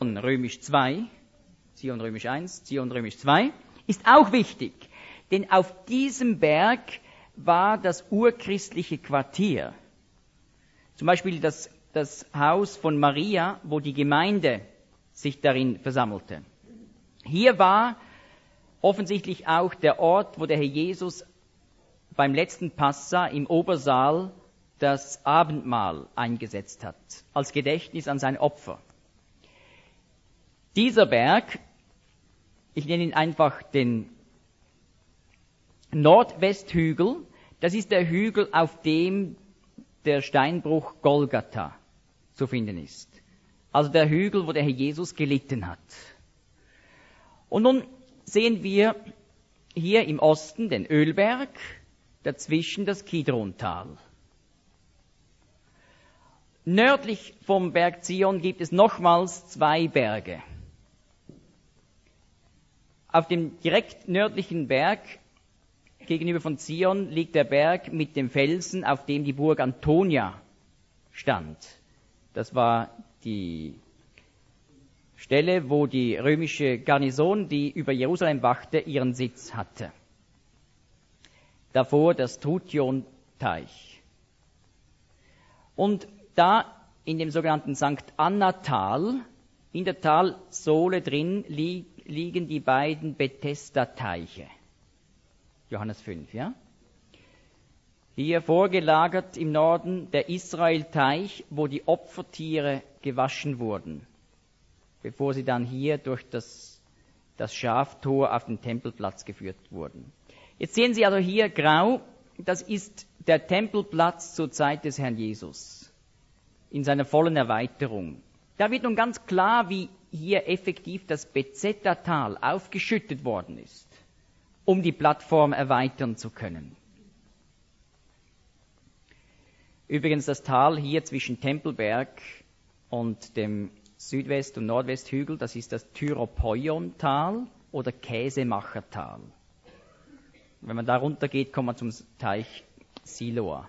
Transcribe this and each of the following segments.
römisch 2, Zion römisch 1, Zion römisch 2, ist auch wichtig. Denn auf diesem Berg war das urchristliche Quartier. Zum Beispiel das Haus von Maria, wo die Gemeinde sich darin versammelte. Hier war offensichtlich auch der Ort, wo der Herr Jesus beim letzten Passa im Obersaal das Abendmahl eingesetzt hat, als Gedächtnis an sein Opfer. Dieser Berg, ich nenne ihn einfach den Nordwesthügel, das ist der Hügel, auf dem der Steinbruch Golgatha zu finden ist. Also der Hügel, wo der Herr Jesus gelitten hat. Und nun sehen wir hier im Osten den Ölberg, dazwischen das Kidrontal. Nördlich vom Berg Zion gibt es nochmals 2 Berge. Auf dem direkt nördlichen Berg gegenüber von Zion liegt der Berg mit dem Felsen, auf dem die Burg Antonia stand. Das war die Stelle, wo die römische Garnison, die über Jerusalem wachte, ihren Sitz hatte. Davor das Trution-Teich. Und da in dem sogenannten St. Anna-Tal, in der Talsohle drin, liegen die beiden Bethesda-Teiche. Johannes 5, ja? Hier vorgelagert im Norden der Israel-Teich, wo die Opfertiere gewaschen wurden, bevor sie dann hier durch das Schaftor auf den Tempelplatz geführt wurden. Jetzt sehen Sie also hier grau, das ist der Tempelplatz zur Zeit des Herrn Jesus, in seiner vollen Erweiterung. Da wird nun ganz klar, wie hier effektiv das Bezeta-Tal aufgeschüttet worden ist, um die Plattform erweitern zu können. Übrigens das Tal hier zwischen Tempelberg und dem Südwest- und Nordwesthügel, das ist das Tyropoion-Tal oder Käsemachertal. Wenn man da runter geht, kommt man zum Teich Siloa.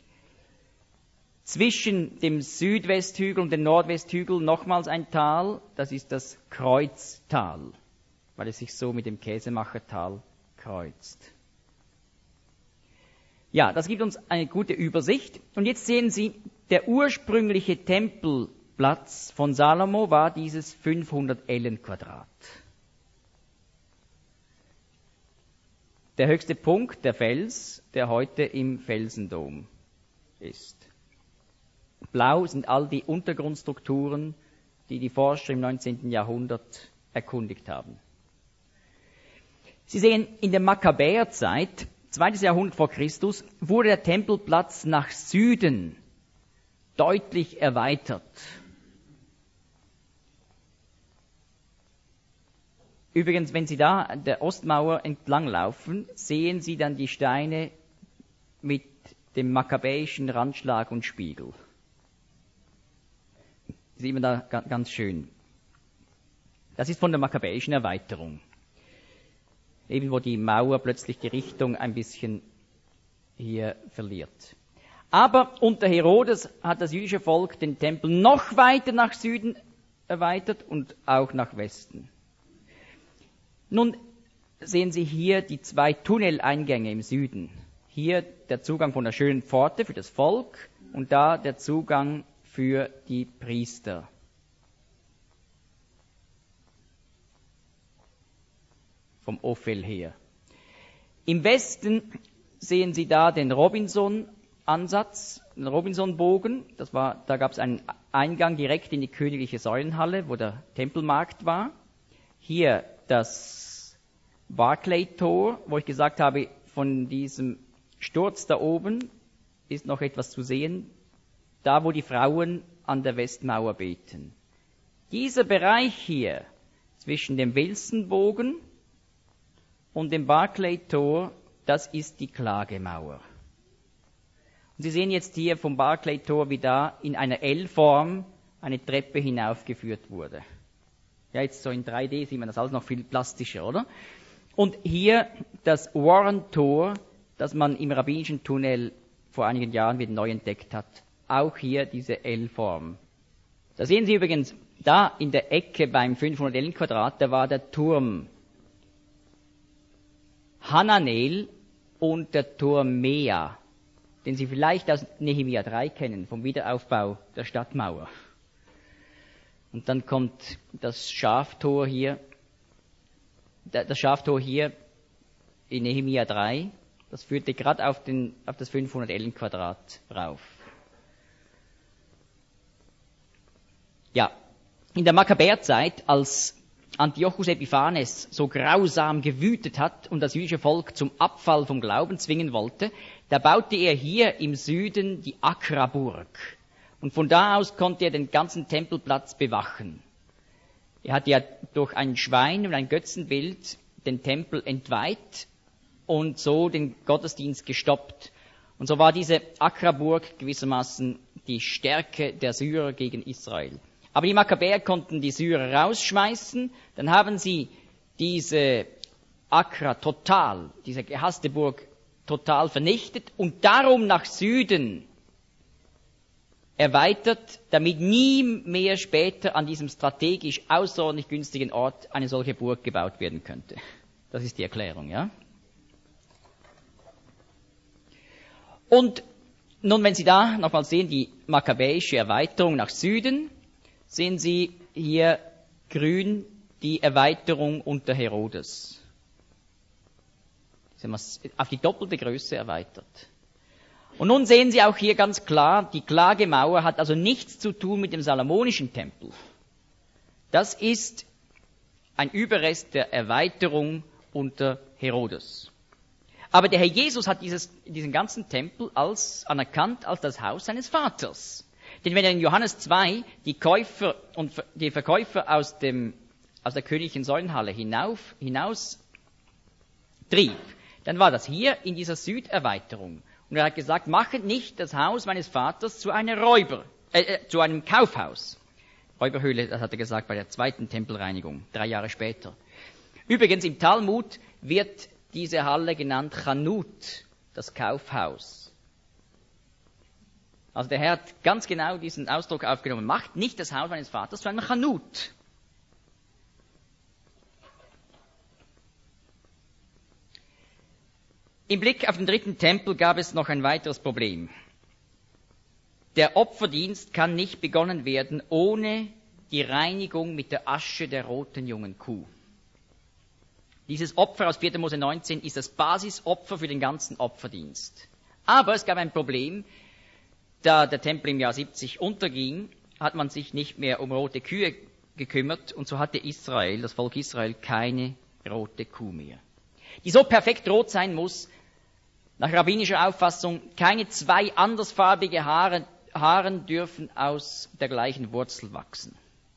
Zwischen dem Südwesthügel und dem Nordwesthügel nochmals ein Tal, das ist das Kreuztal, weil es sich so mit dem Käsemachertal kreuzt. Ja, das gibt uns eine gute Übersicht. Und jetzt sehen Sie, der ursprüngliche Tempelplatz von Salomo war dieses 500 Ellen Quadrat. Der höchste Punkt, der Fels, der heute im Felsendom ist. Blau sind all die Untergrundstrukturen, die die Forscher im 19. Jahrhundert erkundigt haben. Sie sehen, in der Makkabäerzeit, 2. Jahrhundert vor Christus, wurde der Tempelplatz nach Süden deutlich erweitert. Übrigens, wenn Sie da an der Ostmauer entlanglaufen, sehen Sie dann die Steine mit dem makkabäischen Randschlag und Spiegel. Das sieht man da ganz schön. Das ist von der makkabäischen Erweiterung. Eben wo die Mauer plötzlich die Richtung ein bisschen hier verliert. Aber unter Herodes hat das jüdische Volk den Tempel noch weiter nach Süden erweitert und auch nach Westen. Nun sehen Sie hier die 2 Tunneleingänge im Süden. Hier der Zugang von der schönen Pforte für das Volk und da der Zugang für die Priester. Vom Ophel her. Im Westen sehen Sie da den Robinson-Ansatz, den Robinson-Bogen. Da gab es einen Eingang direkt in die königliche Säulenhalle, wo der Tempelmarkt war. Hier das Barclay-Tor, wo ich gesagt habe, von diesem Sturz da oben ist noch etwas zu sehen, da wo die Frauen an der Westmauer beten. Dieser Bereich hier zwischen dem Wilsonbogen und dem Barclay-Tor, das ist die Klagemauer. Und Sie sehen jetzt hier vom Barclay-Tor, wie da in einer L-Form eine Treppe hinaufgeführt wurde. Ja, jetzt so in 3D sieht man das alles noch viel plastischer, oder? Und hier das Warren-Tor, das man im rabbinischen Tunnel vor einigen Jahren wieder neu entdeckt hat. Auch hier diese L-Form. Da sehen Sie übrigens da in der Ecke beim 500 Ellenquadrat, da war der Turm Hananel und der Turm Mea, den Sie vielleicht aus Nehemia 3 kennen, vom Wiederaufbau der Stadtmauer. Und dann kommt das Schaftor hier in Nehemia 3, das führte gerade auf das 500 Ellenquadrat rauf. Ja, in der Makkabäerzeit, als Antiochus Epiphanes so grausam gewütet hat und das jüdische Volk zum Abfall vom Glauben zwingen wollte, da baute er hier im Süden die Akraburg. Und von da aus konnte er den ganzen Tempelplatz bewachen. Er hat ja durch ein Schwein und ein Götzenbild den Tempel entweiht und so den Gottesdienst gestoppt. Und so war diese Akraburg gewissermaßen die Stärke der Syrer gegen Israel. Aber die Makkabäer konnten die Syrer rausschmeißen, dann haben sie diese Akra total, diese gehasste Burg total vernichtet und darum nach Süden erweitert, damit nie mehr später an diesem strategisch außerordentlich günstigen Ort eine solche Burg gebaut werden könnte. Das ist die Erklärung, ja? Und nun, wenn Sie da nochmal sehen, die makkabäische Erweiterung nach Süden, sehen Sie hier grün die Erweiterung unter Herodes. Auf die doppelte Größe erweitert. Und nun sehen Sie auch hier ganz klar, die Klagemauer hat also nichts zu tun mit dem Salomonischen Tempel. Das ist ein Überrest der Erweiterung unter Herodes. Aber der Herr Jesus hat diesen ganzen Tempel anerkannt als das Haus seines Vaters. Denn wenn er in Johannes 2 die Verkäufer aus der königlichen Säulenhalle hinaus trieb, dann war das hier in dieser Süderweiterung. Und er hat gesagt, machet nicht das Haus meines Vaters zu einem Kaufhaus. Räuberhöhle, das hat er gesagt bei der zweiten Tempelreinigung, 3 Jahre später. Übrigens im Talmud wird diese Halle genannt Chanut, das Kaufhaus. Also der Herr hat ganz genau diesen Ausdruck aufgenommen. Macht nicht das Haus meines Vaters zu einem Chanut. Im Blick auf den dritten Tempel gab es noch ein weiteres Problem. Der Opferdienst kann nicht begonnen werden ohne die Reinigung mit der Asche der roten jungen Kuh. Dieses Opfer aus 4. Mose 19 ist das Basisopfer für den ganzen Opferdienst. Aber es gab ein Problem. Da der Tempel im Jahr 70 unterging, hat man sich nicht mehr um rote Kühe gekümmert und so hatte das Volk Israel, keine rote Kuh mehr. Die so perfekt rot sein muss, nach rabbinischer Auffassung, keine 2 andersfarbige Haaren dürfen aus der gleichen Wurzel wachsen.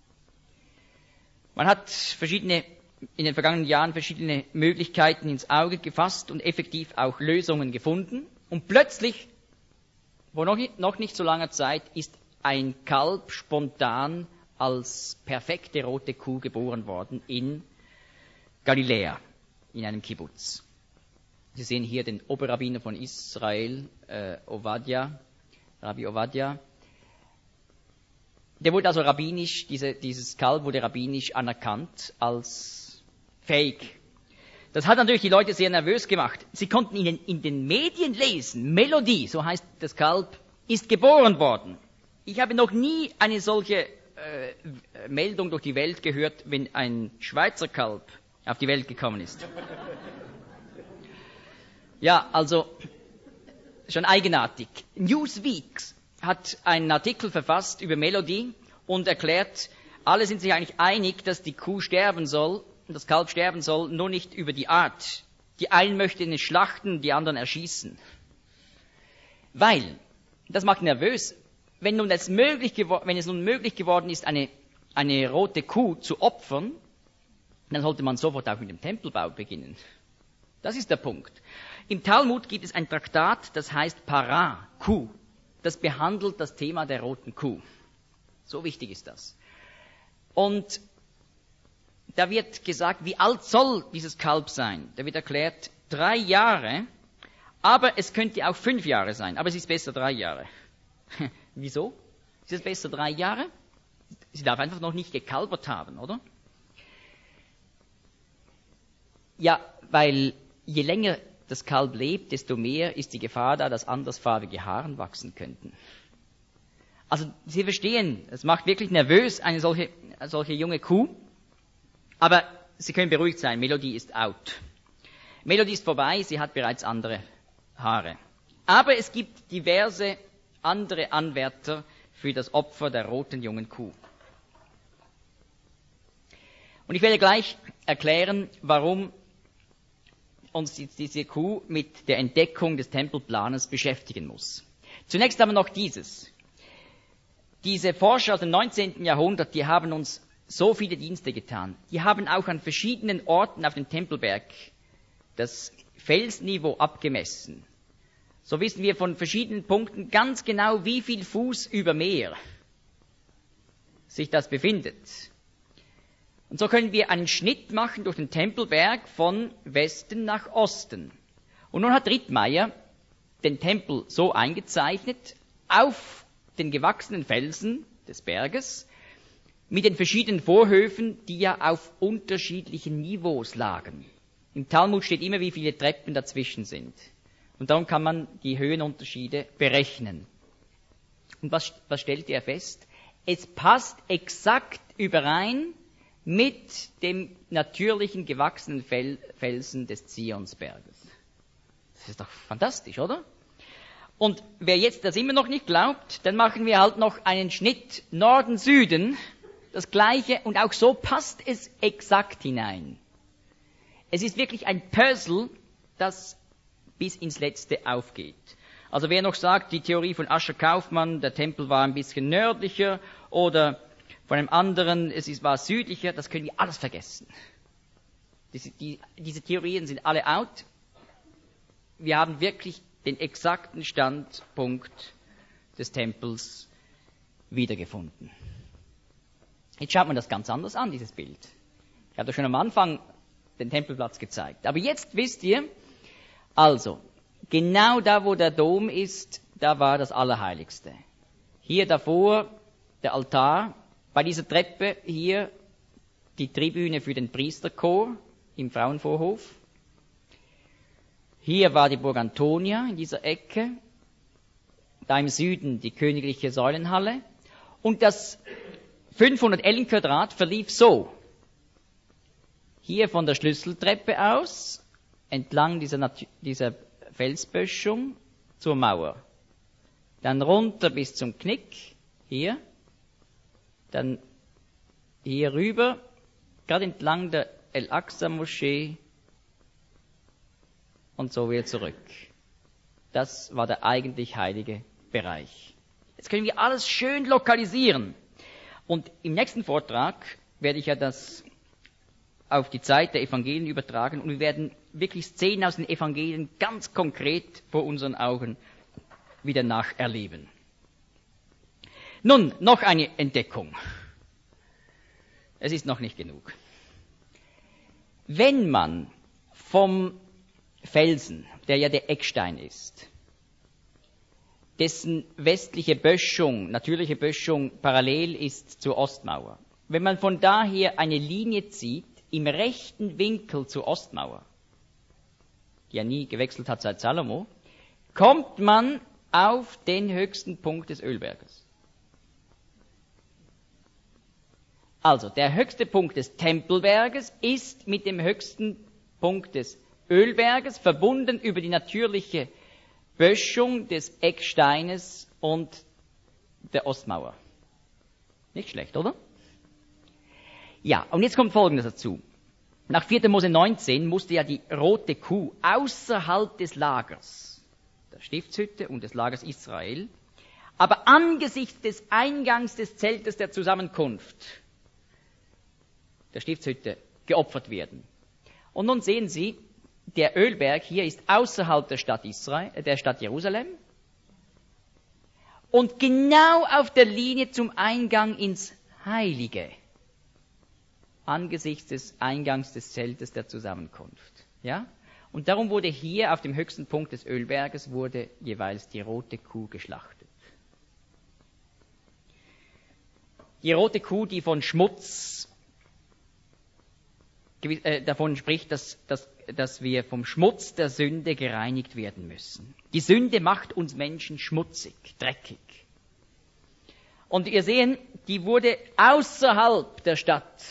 Man hat in den vergangenen Jahren verschiedene Möglichkeiten ins Auge gefasst und effektiv auch Lösungen gefunden und plötzlich vor noch nicht so langer Zeit ist ein Kalb spontan als perfekte rote Kuh geboren worden in Galiläa, in einem Kibbutz. Sie sehen hier den Oberrabbiner von Israel, Rabbi Ovadia. Der wurde also dieses Kalb wurde rabbinisch anerkannt als fähig. Das hat natürlich die Leute sehr nervös gemacht. Sie konnten in den Medien lesen, Melodie, so heißt das Kalb, ist geboren worden. Ich habe noch nie eine solche Meldung durch die Welt gehört, wenn ein Schweizer Kalb auf die Welt gekommen ist. Ja, also schon eigenartig. Newsweek hat einen Artikel verfasst über Melodie und erklärt, alle sind sich eigentlich einig, dass die Kuh sterben soll, das Kalb sterben soll, nur nicht über die Art. Die einen möchten es schlachten, die anderen erschießen. Weil, das macht nervös, wenn es nun möglich geworden ist, eine rote Kuh zu opfern, dann sollte man sofort auch mit dem Tempelbau beginnen. Das ist der Punkt. Im Talmud gibt es ein Traktat, das heißt Parah, Kuh. Das behandelt das Thema der roten Kuh. So wichtig ist das. Und da wird gesagt, wie alt soll dieses Kalb sein? Da wird erklärt, 3 Jahre, aber es könnte auch 5 Jahre sein, aber es ist besser 3 Jahre. Wieso? Ist es besser 3 Jahre? Sie darf einfach noch nicht gekalbert haben, oder? Ja, weil je länger das Kalb lebt, desto mehr ist die Gefahr da, dass andersfarbige Haare wachsen könnten. Also Sie verstehen, es macht wirklich nervös, eine solche junge Kuh. Aber Sie können beruhigt sein, Melodie ist out. Melodie ist vorbei, sie hat bereits andere Haare. Aber es gibt diverse andere Anwärter für das Opfer der roten jungen Kuh. Und ich werde gleich erklären, warum uns diese Kuh mit der Entdeckung des Tempelplanes beschäftigen muss. Zunächst aber noch dieses. Diese Forscher aus dem 19. Jahrhundert, die haben uns so viele Dienste getan. Die haben auch an verschiedenen Orten auf dem Tempelberg das Felsniveau abgemessen. So wissen wir von verschiedenen Punkten ganz genau, wie viel Fuß über Meer sich das befindet. Und so können wir einen Schnitt machen durch den Tempelberg von Westen nach Osten. Und nun hat Rittmeier den Tempel so eingezeichnet, auf den gewachsenen Felsen des Berges, mit den verschiedenen Vorhöfen, die ja auf unterschiedlichen Niveaus lagen. Im Talmud steht immer, wie viele Treppen dazwischen sind. Und darum kann man die Höhenunterschiede berechnen. Und was stellte er fest? Es passt exakt überein mit dem natürlichen gewachsenen Felsen des Zionsberges. Das ist doch fantastisch, oder? Und wer jetzt das immer noch nicht glaubt, dann machen wir halt noch einen Schnitt Norden-Süden, das Gleiche, und auch so passt es exakt hinein. Es ist wirklich ein Puzzle, das bis ins Letzte aufgeht. Also wer noch sagt, die Theorie von Ascher Kaufmann, der Tempel war ein bisschen nördlicher, oder von einem anderen, war südlicher, das können wir alles vergessen. Diese Theorien sind alle out. Wir haben wirklich den exakten Standpunkt des Tempels wiedergefunden. Jetzt schaut man das ganz anders an, dieses Bild. Ich habe schon am Anfang den Tempelplatz gezeigt. Aber jetzt wisst ihr, also, genau da, wo der Dom ist, da war das Allerheiligste. Hier davor der Altar, bei dieser Treppe hier die Tribüne für den Priesterchor im Frauenvorhof. Hier war die Burg Antonia in dieser Ecke, da im Süden die königliche Säulenhalle. Und das 500 Ellenquadrat verlief so. Hier von der Schlüsseltreppe aus, entlang dieser Felsböschung zur Mauer. Dann runter bis zum Knick, hier. Dann hier rüber, gerade entlang der El-Aqsa-Moschee und so wieder zurück. Das war der eigentlich heilige Bereich. Jetzt können wir alles schön lokalisieren. Und im nächsten Vortrag werde ich ja das auf die Zeit der Evangelien übertragen und wir werden wirklich Szenen aus den Evangelien ganz konkret vor unseren Augen wieder nacherleben. Nun, noch eine Entdeckung. Es ist noch nicht genug. Wenn man vom Felsen, der ja der Eckstein ist, dessen westliche Böschung, natürliche Böschung parallel ist zur Ostmauer, wenn man von daher eine Linie zieht, im rechten Winkel zur Ostmauer, die ja nie gewechselt hat seit Salomo, kommt man auf den höchsten Punkt des Ölberges. Also, der höchste Punkt des Tempelberges ist mit dem höchsten Punkt des Ölberges verbunden über die natürliche Böschung des Ecksteines und der Ostmauer. Nicht schlecht, oder? Ja, und jetzt kommt Folgendes dazu. Nach 4. Mose 19 musste ja die rote Kuh außerhalb des Lagers, der Stiftshütte und des Lagers Israel, aber angesichts des Eingangs des Zeltes der Zusammenkunft, der Stiftshütte, geopfert werden. Und nun sehen Sie, der Ölberg hier ist außerhalb der Stadt Jerusalem und genau auf der Linie zum Eingang ins Heilige, angesichts des Eingangs des Zeltes der Zusammenkunft. Ja? Und darum wurde hier auf dem höchsten Punkt des Ölberges wurde jeweils die rote Kuh geschlachtet. Die rote Kuh, die von Schmutz, davon spricht, dass wir vom Schmutz der Sünde gereinigt werden müssen. Die Sünde macht uns Menschen schmutzig, dreckig. Und wir sehen, die wurde außerhalb der Stadt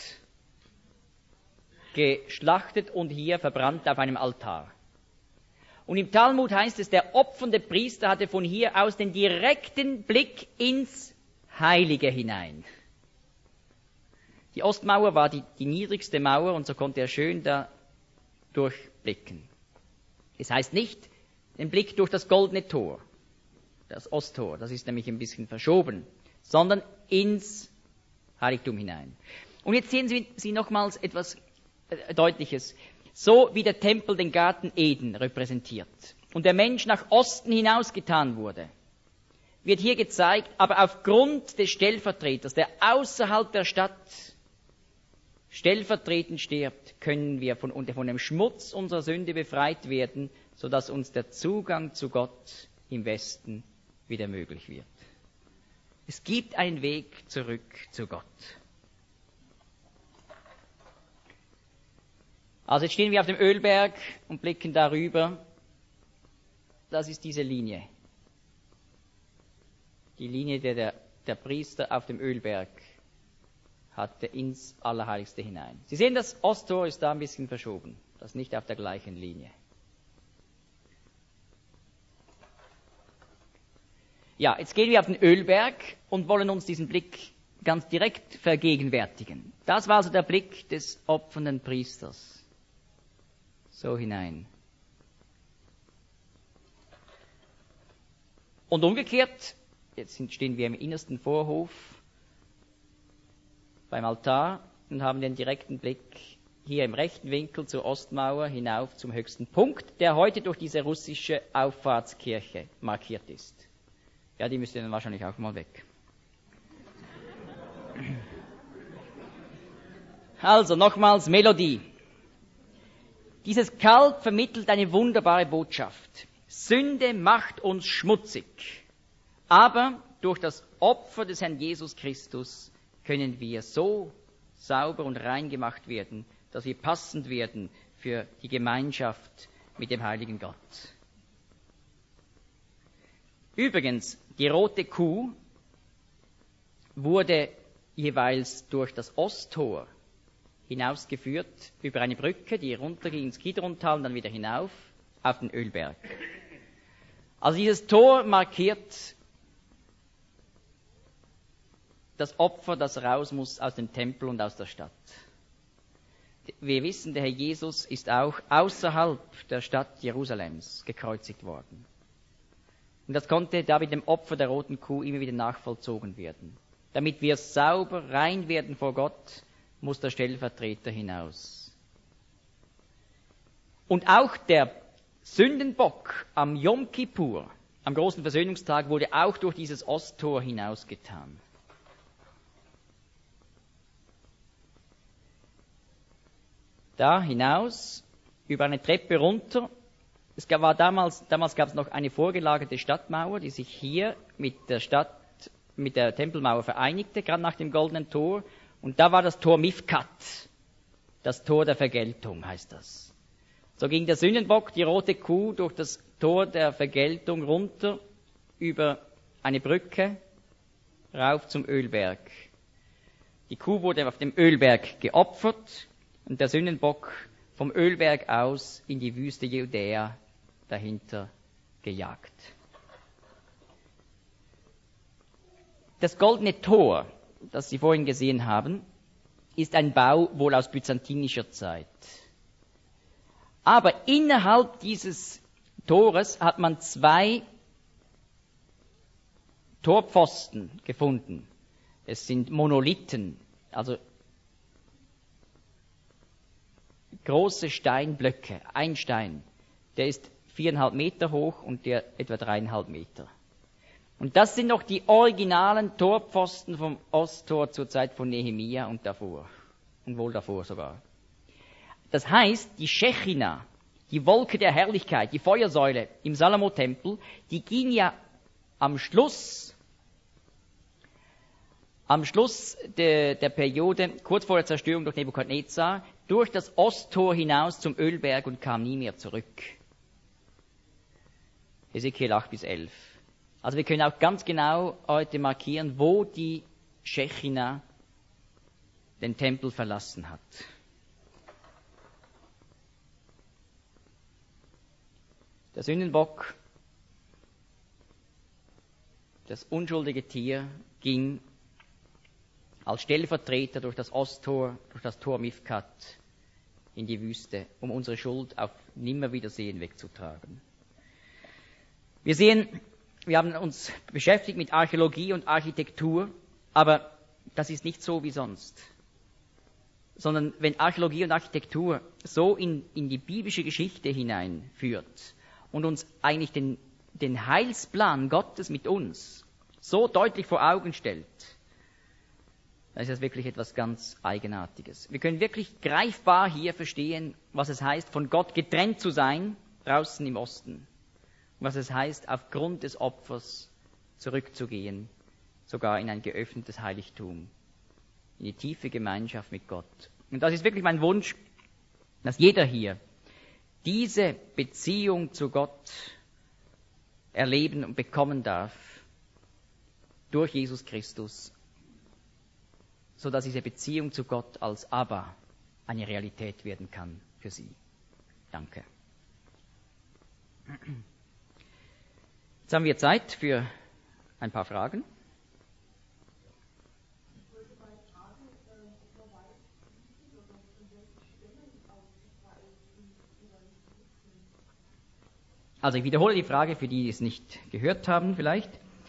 geschlachtet und hier verbrannt auf einem Altar. Und im Talmud heißt es, der opfernde Priester hatte von hier aus den direkten Blick ins Heilige hinein. Die Ostmauer war die niedrigste Mauer und so konnte er schön da durchblicken. Es heißt nicht den Blick durch das goldene Tor, das Osttor, das ist nämlich ein bisschen verschoben, sondern ins Heiligtum hinein. Und jetzt sehen Sie nochmals etwas Deutliches. So wie der Tempel den Garten Eden repräsentiert und der Mensch nach Osten hinausgetan wurde, wird hier gezeigt, aber aufgrund des Stellvertreters, der außerhalb der Stadt stellvertretend stirbt, können wir von dem Schmutz unserer Sünde befreit werden, sodass uns der Zugang zu Gott im Westen wieder möglich wird. Es gibt einen Weg zurück zu Gott. Also jetzt stehen wir auf dem Ölberg und blicken darüber. Das ist diese Linie. Die Linie, der Priester auf dem Ölberg hatte ins Allerheiligste hinein. Sie sehen, das Osttor ist da ein bisschen verschoben. Das ist nicht auf der gleichen Linie. Ja, jetzt gehen wir auf den Ölberg und wollen uns diesen Blick ganz direkt vergegenwärtigen. Das war also der Blick des opfernden Priesters. So hinein. Und umgekehrt, jetzt stehen wir im innersten Vorhof beim Altar und haben den direkten Blick hier im rechten Winkel zur Ostmauer hinauf zum höchsten Punkt, der heute durch diese russische Auffahrtskirche markiert ist. Ja, die müsste dann wahrscheinlich auch mal weg. Also nochmals Melodie. Dieses Kalb vermittelt eine wunderbare Botschaft. Sünde macht uns schmutzig, aber durch das Opfer des Herrn Jesus Christus können wir so sauber und rein gemacht werden, dass wir passend werden für die Gemeinschaft mit dem heiligen Gott. Übrigens, die rote Kuh wurde jeweils durch das Osttor hinausgeführt über eine Brücke, die runterging ins Kidrontal und dann wieder hinauf auf den Ölberg. Also dieses Tor markiert das Opfer, das raus muss aus dem Tempel und aus der Stadt. Wir wissen, der Herr Jesus ist auch außerhalb der Stadt Jerusalems gekreuzigt worden. Und das konnte da mit dem Opfer der roten Kuh immer wieder nachvollzogen werden. Damit wir sauber, rein werden vor Gott, muss der Stellvertreter hinaus. Und auch der Sündenbock am Yom Kippur, am großen Versöhnungstag, wurde auch durch dieses Osttor hinausgetan. Da hinaus, über eine Treppe runter. Damals gab es noch eine vorgelagerte Stadtmauer, die sich hier mit der Tempelmauer vereinigte, gerade nach dem Goldenen Tor. Und da war das Tor Mifkat, das Tor der Vergeltung heißt das. So ging der Sündenbock, die rote Kuh, durch das Tor der Vergeltung runter über eine Brücke rauf zum Ölberg. Die Kuh wurde auf dem Ölberg geopfert und der Sündenbock vom Ölberg aus in die Wüste Judäa dahinter gejagt. Das Goldene Tor, das Sie vorhin gesehen haben, ist ein Bau wohl aus byzantinischer Zeit. Aber innerhalb dieses Tores hat man 2 Torpfosten gefunden. Es sind Monolithen, also große Steinblöcke. Ein Stein, der ist 4,5 Meter hoch und der etwa 3,5 Meter. Und das sind noch die originalen Torpfosten vom Osttor zur Zeit von Nehemia und davor. Und wohl davor sogar. Das heißt, die Schechina, die Wolke der Herrlichkeit, die Feuersäule im Salomo-Tempel, die ging ja am Schluss am Schluss der Periode, kurz vor der Zerstörung durch Nebukadnezar, durch das Osttor hinaus zum Ölberg und kam nie mehr zurück. Hesekiel 8-11. Also wir können auch ganz genau heute markieren, wo die Schechina den Tempel verlassen hat. Der Sündenbock, das unschuldige Tier, ging als Stellvertreter durch das Osttor, durch das Tor Mifkat in die Wüste, um unsere Schuld auf Nimmerwiedersehen wegzutragen. Wir sehen, wir haben uns beschäftigt mit Archäologie und Architektur, aber das ist nicht so wie sonst. Sondern wenn Archäologie und Architektur so in die biblische Geschichte hineinführt und uns eigentlich den Heilsplan Gottes mit uns so deutlich vor Augen stellt, dann ist das wirklich etwas ganz Eigenartiges. Wir können wirklich greifbar hier verstehen, was es heißt, von Gott getrennt zu sein, draußen im Osten. Und was es heißt, aufgrund des Opfers zurückzugehen, sogar in ein geöffnetes Heiligtum, in die tiefe Gemeinschaft mit Gott. Und das ist wirklich mein Wunsch, dass jeder hier diese Beziehung zu Gott erleben und bekommen darf durch Jesus Christus, so dass diese Beziehung zu Gott als Abba eine Realität werden kann für Sie. Danke. Jetzt haben wir Zeit für ein paar Fragen. Also ich wiederhole die Frage für die, die es nicht gehört haben vielleicht.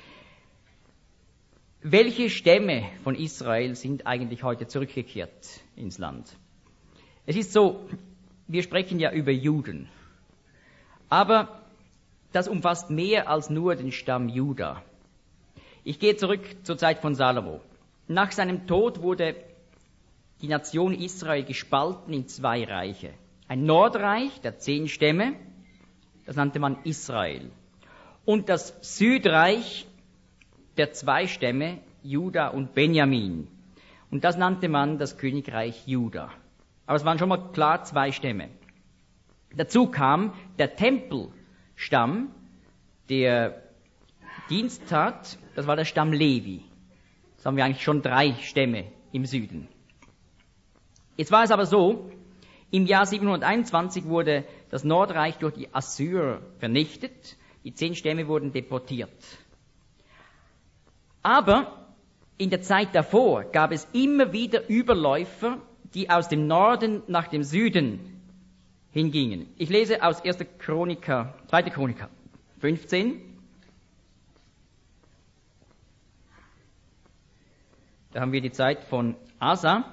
Welche Stämme von Israel sind eigentlich heute zurückgekehrt ins Land? Es ist so, wir sprechen ja über Juden, aber das umfasst mehr als nur den Stamm Juda. Ich gehe zurück zur Zeit von Salomo. Nach seinem Tod wurde die Nation Israel gespalten in 2 Reiche. Ein Nordreich der 10 Stämme, das nannte man Israel. Und das Südreich der 2 Stämme, Juda und Benjamin. Und das nannte man das Königreich Juda. Aber es waren schon mal klar 2 Stämme. Dazu kam der Tempelstamm, der Dienst tat, das war der Stamm Levi. Das haben wir eigentlich schon 3 Stämme im Süden. Jetzt war es aber so, im Jahr 721 wurde das Nordreich durch die Assyrer vernichtet. Die 10 Stämme wurden deportiert. Aber in der Zeit davor gab es immer wieder Überläufer, die aus dem Norden nach dem Süden hingingen. Ich lese aus 2. Chroniker 15. Da haben wir die Zeit von Asa.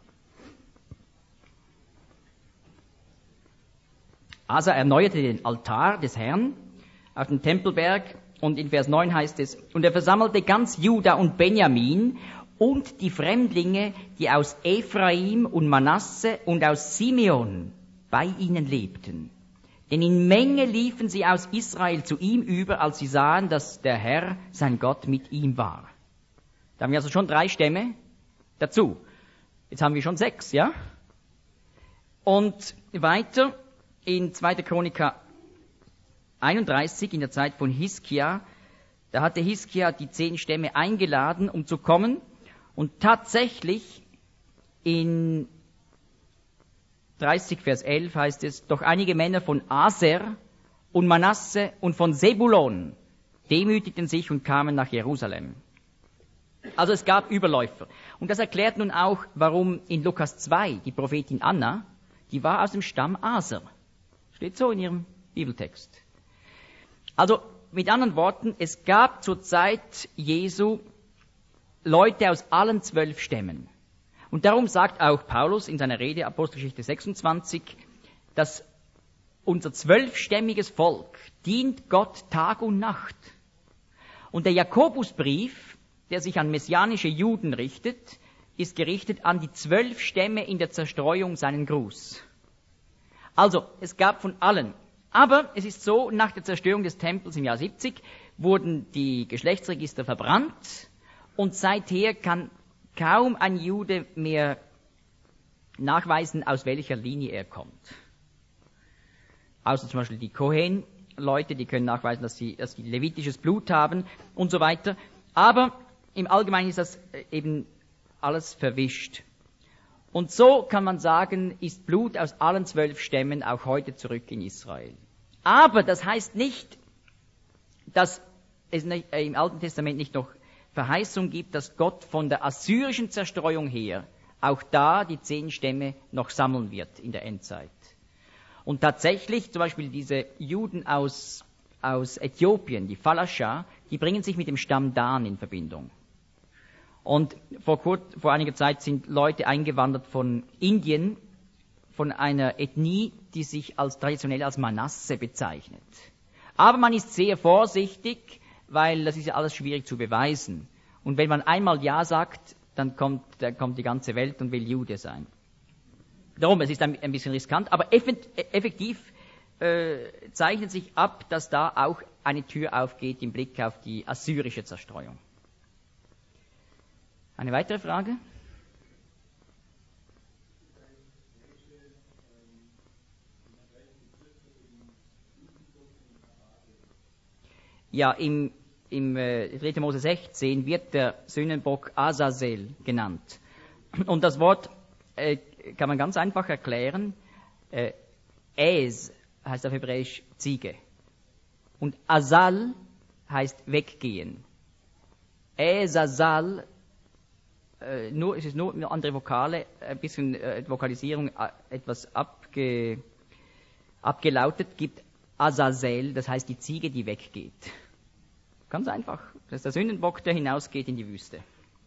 Asa erneuerte den Altar des Herrn auf dem Tempelberg und in Vers 9 heißt es, und er versammelte ganz Juda und Benjamin und die Fremdlinge, die aus Ephraim und Manasse und aus Simeon bei ihnen lebten. Denn in Menge liefen sie aus Israel zu ihm über, als sie sahen, dass der Herr, sein Gott, mit ihm war. Da haben wir also schon 3 Stämme dazu. Jetzt haben wir schon 6, ja? Und weiter in 2. Chroniker 31, in der Zeit von Hiskia, da hatte Hiskia die 10 Stämme eingeladen, um zu kommen. Und tatsächlich in 30, Vers 11 heißt es, doch einige Männer von Aser und Manasse und von Sebulon demütigten sich und kamen nach Jerusalem. Also es gab Überläufer. Und das erklärt nun auch, warum in Lukas 2 die Prophetin Anna, die war aus dem Stamm Aser. Steht so in ihrem Bibeltext. Also mit anderen Worten, es gab zur Zeit Jesu Leute aus allen 12 Stämmen. Und darum sagt auch Paulus in seiner Rede, Apostelgeschichte 26, dass unser 12-stämmiges Volk dient Gott Tag und Nacht. Und der Jakobusbrief, der sich an messianische Juden richtet, ist gerichtet an die 12 Stämme in der Zerstreuung seinen Gruß. Also, es gab von allen. Aber es ist so, nach der Zerstörung des Tempels im Jahr 70 wurden die Geschlechtsregister verbrannt und seither kann kaum ein Jude mehr nachweisen, aus welcher Linie er kommt. Außer zum Beispiel die Kohen-Leute, die können nachweisen, dass sie levitisches Blut haben und so weiter. Aber im Allgemeinen ist das eben alles verwischt. Und so kann man sagen, ist Blut aus allen 12 Stämmen auch heute zurück in Israel. Aber das heißt nicht, dass es im Alten Testament nicht noch Verheißung gibt, dass Gott von der assyrischen Zerstreuung her auch da die 10 Stämme noch sammeln wird in der Endzeit. Und tatsächlich, zum Beispiel diese Juden aus Äthiopien, die Falascha, die bringen sich mit dem Stamm Dan in Verbindung. Und vor einiger Zeit sind Leute eingewandert von Indien, von einer Ethnie, die sich traditionell als Manasse bezeichnet. Aber man ist sehr vorsichtig, weil das ist ja alles schwierig zu beweisen. Und wenn man einmal Ja sagt, dann kommt die ganze Welt und will Jude sein. Darum, es ist ein bisschen riskant, aber effektiv zeichnet sich ab, dass da auch eine Tür aufgeht im Blick auf die assyrische Zerstreuung. Eine weitere Frage? Ja, im 3. Mose 16 wird der Sündenbock Azazel genannt. Und das Wort kann man ganz einfach erklären. Es heißt auf Hebräisch Ziege. Und Azal heißt weggehen. Azal, es ist nur eine andere Vokale, ein bisschen Vokalisierung, etwas abgelautet, gibt Azazel, das heißt die Ziege, die weggeht. Ganz einfach. Das ist der Sündenbock, der hinausgeht in die Wüste.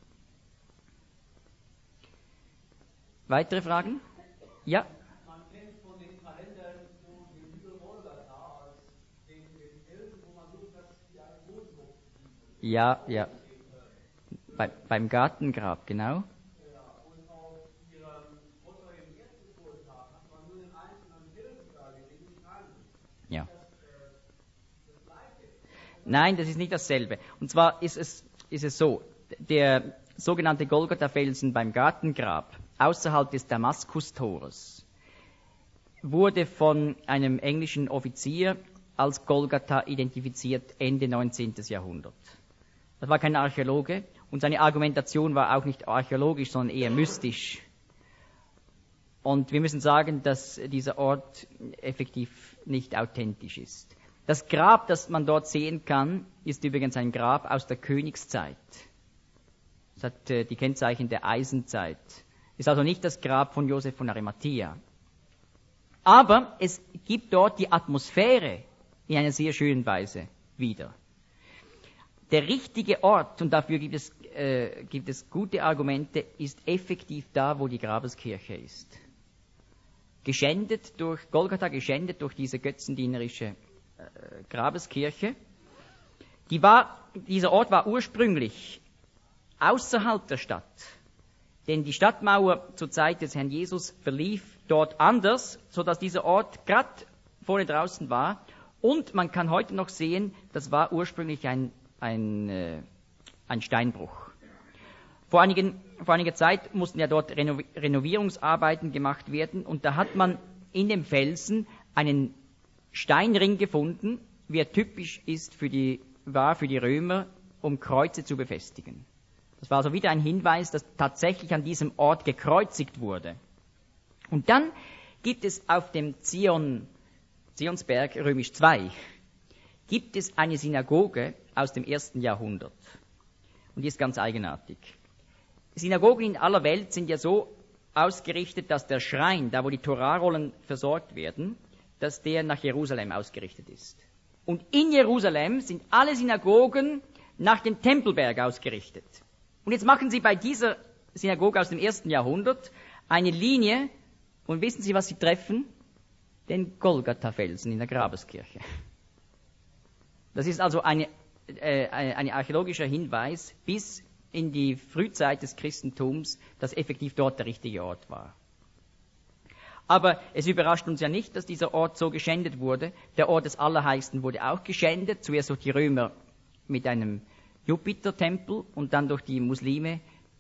Weitere Fragen? Ja? Man kennt von den Kalendern so den Hügel Golgatha als den Felsen, wo man sucht, dass die einen Bodenbock gibt. Ja. Beim Gartengrab, genau. Ja, und auf ihrem Foto im Erdgeburtstag hat man nur den einzelnen Felsen da gesehen, die keinen. Ja. Das Gleiche. Nein, das ist nicht dasselbe. Und zwar ist es so, der sogenannte Golgatha-Felsen beim Gartengrab außerhalb des Damaskus-Tores wurde von einem englischen Offizier als Golgatha identifiziert Ende 19. Jahrhundert. Das war kein Archäologe und seine Argumentation war auch nicht archäologisch, sondern eher mystisch. Und wir müssen sagen, dass dieser Ort effektiv nicht authentisch ist. Das Grab, das man dort sehen kann, ist übrigens ein Grab aus der Königszeit. Es hat die Kennzeichen der Eisenzeit. Ist also nicht das Grab von Josef von Arimathea. Aber es gibt dort die Atmosphäre in einer sehr schönen Weise wieder. Der richtige Ort, und dafür gibt es gute Argumente, ist effektiv da, wo die Grabeskirche ist. Golgatha geschändet durch diese götzendienerische Grabeskirche. Dieser Ort war ursprünglich außerhalb der Stadt. Denn die Stadtmauer zur Zeit des Herrn Jesus verlief dort anders, sodass dieser Ort gerade vorne draußen war. Und man kann heute noch sehen, das war ursprünglich ein Steinbruch. Vor einiger Zeit mussten ja dort Renovierungsarbeiten gemacht werden. Und da hat man in dem Felsen einen Steinring gefunden, wie er typisch war für die Römer, um Kreuze zu befestigen. Das war also wieder ein Hinweis, dass tatsächlich an diesem Ort gekreuzigt wurde. Und dann gibt es auf dem Zionsberg, römisch 2, gibt es eine Synagoge aus dem 1. Jahrhundert. Und die ist ganz eigenartig. Synagogen in aller Welt sind ja so ausgerichtet, dass der Schrein, da wo die Torarollen versorgt werden, dass der nach Jerusalem ausgerichtet ist. Und in Jerusalem sind alle Synagogen nach dem Tempelberg ausgerichtet. Und jetzt machen Sie bei dieser Synagoge aus dem 1. Jahrhundert eine Linie und wissen Sie, was Sie treffen? Den Golgatha-Felsen in der Grabeskirche. Das ist also ein archäologischer Hinweis bis in die Frühzeit des Christentums, dass effektiv dort der richtige Ort war. Aber es überrascht uns ja nicht, dass dieser Ort so geschändet wurde. Der Ort des Allerheiligsten wurde auch geschändet, zuerst durch die Römer mit einem Jupiter-Tempel und dann durch die Muslime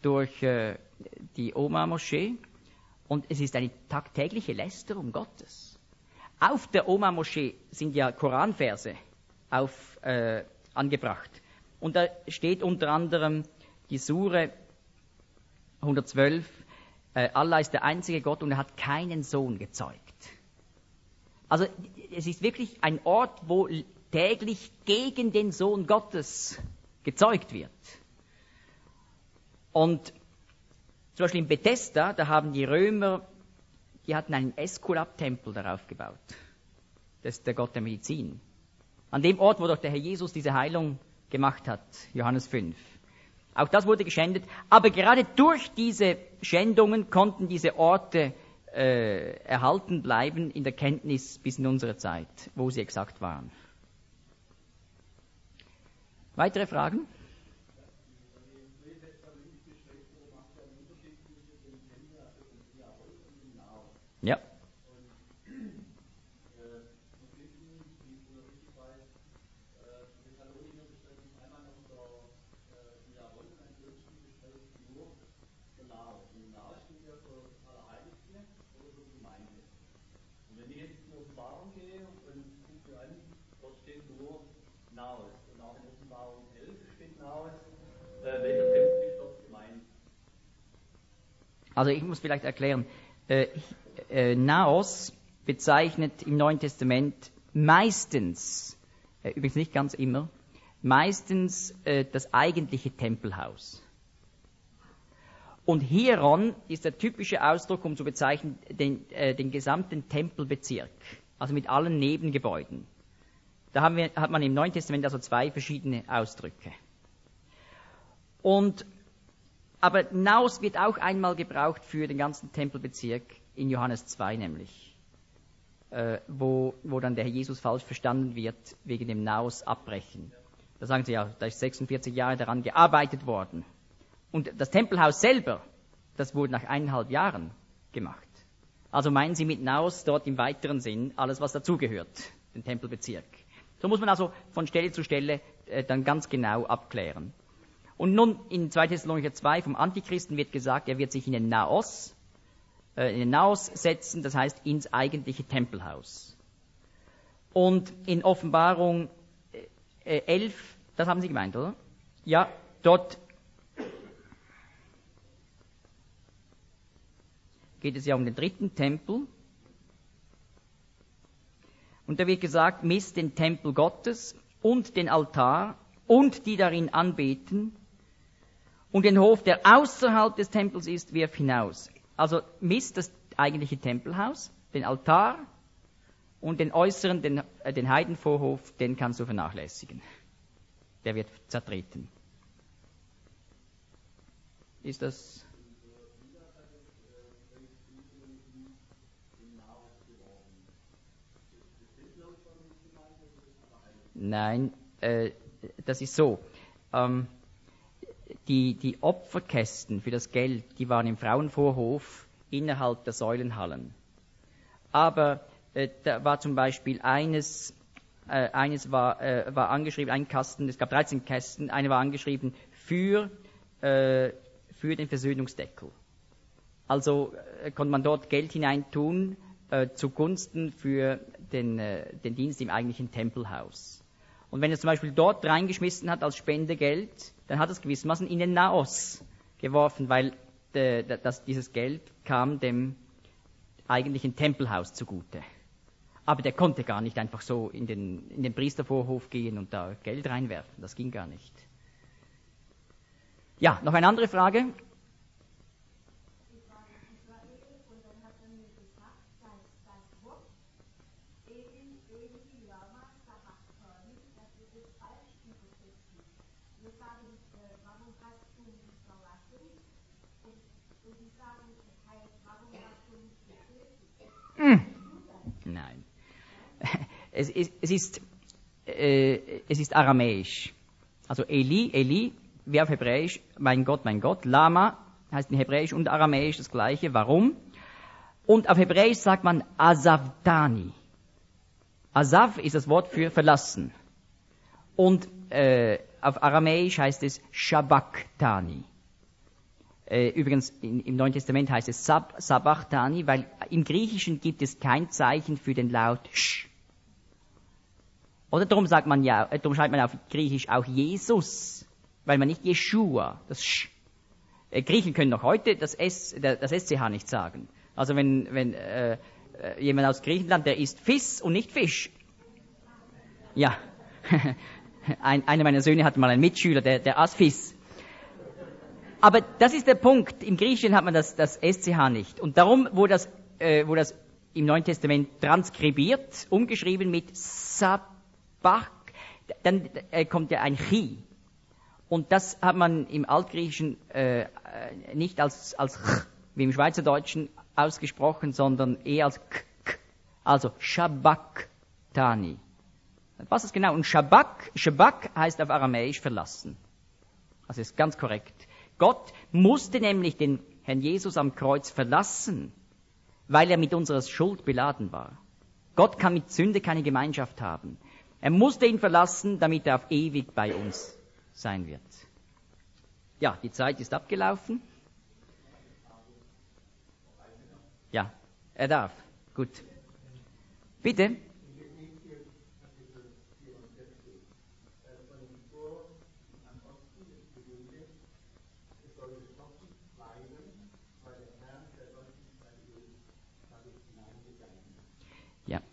durch die Oma-Moschee und es ist eine tagtägliche Lästerung Gottes. Auf der Oma-Moschee sind ja Koranverse angebracht. Und da steht unter anderem die Sure 112, Allah ist der einzige Gott und er hat keinen Sohn gezeugt. Also es ist wirklich ein Ort, wo täglich gegen den Sohn Gottes gezeugt wird. Und zum Beispiel in Bethesda, da haben die Römer, die hatten einen Äskulap-Tempel darauf gebaut. Das ist der Gott der Medizin. An dem Ort, wo doch der Herr Jesus diese Heilung gemacht hat, Johannes 5. Auch das wurde geschändet. Aber gerade durch diese Schändungen konnten diese Orte erhalten bleiben in der Kenntnis bis in unsere Zeit, wo sie exakt waren. Weitere Fragen? Ja. Also ich muss vielleicht erklären, Naos bezeichnet im Neuen Testament meistens, übrigens nicht ganz immer, meistens das eigentliche Tempelhaus. Und Hieron ist der typische Ausdruck, um zu bezeichnen, den gesamten Tempelbezirk, also mit allen Nebengebäuden. Da hat man im Neuen Testament also zwei verschiedene Ausdrücke. Aber Naos wird auch einmal gebraucht für den ganzen Tempelbezirk, in Johannes 2 nämlich, wo dann der Herr Jesus falsch verstanden wird wegen dem Naos abbrechen. Da sagen sie ja, da ist 46 Jahre daran gearbeitet worden. Und das Tempelhaus selber, das wurde nach 1,5 Jahren gemacht. Also meinen sie mit Naos dort im weiteren Sinn alles, was dazugehört, den Tempelbezirk. So muss man also von Stelle zu Stelle dann ganz genau abklären. Und nun in 2. Thessalonicher 2 vom Antichristen wird gesagt, er wird sich in den Naos setzen, das heißt ins eigentliche Tempelhaus. Und in Offenbarung 11, das haben Sie gemeint, oder? Ja, dort geht es ja um den dritten Tempel. Und da wird gesagt, misst den Tempel Gottes und den Altar und die darin anbeten und den Hof, der außerhalb des Tempels ist, wirf hinaus. Also misst das eigentliche Tempelhaus, den Altar und den äußeren, den Heidenvorhof, den kannst du vernachlässigen. Der wird zertreten. Ist das? Nein, das ist so. Die Opferkästen für das Geld, die waren im Frauenvorhof innerhalb der Säulenhallen. Aber da war zum Beispiel eines war angeschrieben, ein Kasten, es gab 13 Kästen, eine war angeschrieben für den Versöhnungsdeckel. Also konnte man dort Geld hineintun zugunsten für den Dienst im eigentlichen Tempelhaus. Und wenn er zum Beispiel dort reingeschmissen hat als Spendegeld, dann hat er es gewissermaßen in den Naos geworfen, weil dieses Geld kam dem eigentlichen Tempelhaus zugute. Aber der konnte gar nicht einfach so in den Priestervorhof gehen und da Geld reinwerfen. Das ging gar nicht. Ja, noch eine andere Frage? Nein. Es ist aramäisch. Also Eli, wie auf Hebräisch, mein Gott. Lama heißt in Hebräisch und Aramäisch das Gleiche. Warum? Und auf Hebräisch sagt man Asavtani. Asav ist das Wort für verlassen. Und auf Aramäisch heißt es Shabaktani. Übrigens, im Neuen Testament heißt es Sabachthani, weil im Griechischen gibt es kein Zeichen für den Laut Sch. Oder darum schreibt man auf Griechisch auch Jesus, weil man nicht Jeshua, das Sch. Griechen können noch heute das SCH nicht sagen. Also wenn jemand aus Griechenland, der isst Fisch und nicht Fisch. Ja, einer meiner Söhne hatte mal einen Mitschüler, der aß Fisch. Aber das ist der Punkt. Im Griechischen hat man das SCH nicht. Und darum wurde das im Neuen Testament transkribiert, umgeschrieben mit Sabach, dann kommt ja ein Chi. Und das hat man im Altgriechischen nicht als Ch, wie im Schweizerdeutschen ausgesprochen, sondern eher als K. Also Shabaktani. Was ist genau? Und Shabak heißt auf Aramäisch verlassen. Also ist ganz korrekt. Gott musste nämlich den Herrn Jesus am Kreuz verlassen, weil er mit unserer Schuld beladen war. Gott kann mit Sünde keine Gemeinschaft haben. Er musste ihn verlassen, damit er auf ewig bei uns sein wird. Ja, die Zeit ist abgelaufen. Ja, er darf. Gut. Bitte. Ja.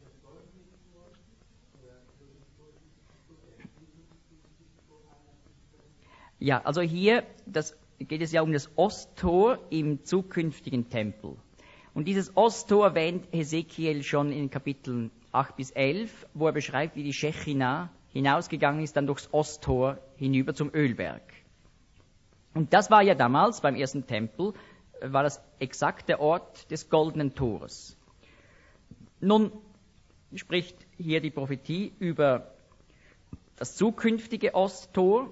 Ja, also hier geht es ja um das Osttor im zukünftigen Tempel. Und dieses Osttor erwähnt Hesekiel schon in Kapiteln 8 bis 11, wo er beschreibt, wie die Schechina hinausgegangen ist, dann durchs Osttor hinüber zum Ölberg. Und das war ja damals beim ersten Tempel, war das exakt der Ort des goldenen Tores. Nun spricht hier die Prophetie über das zukünftige Osttor,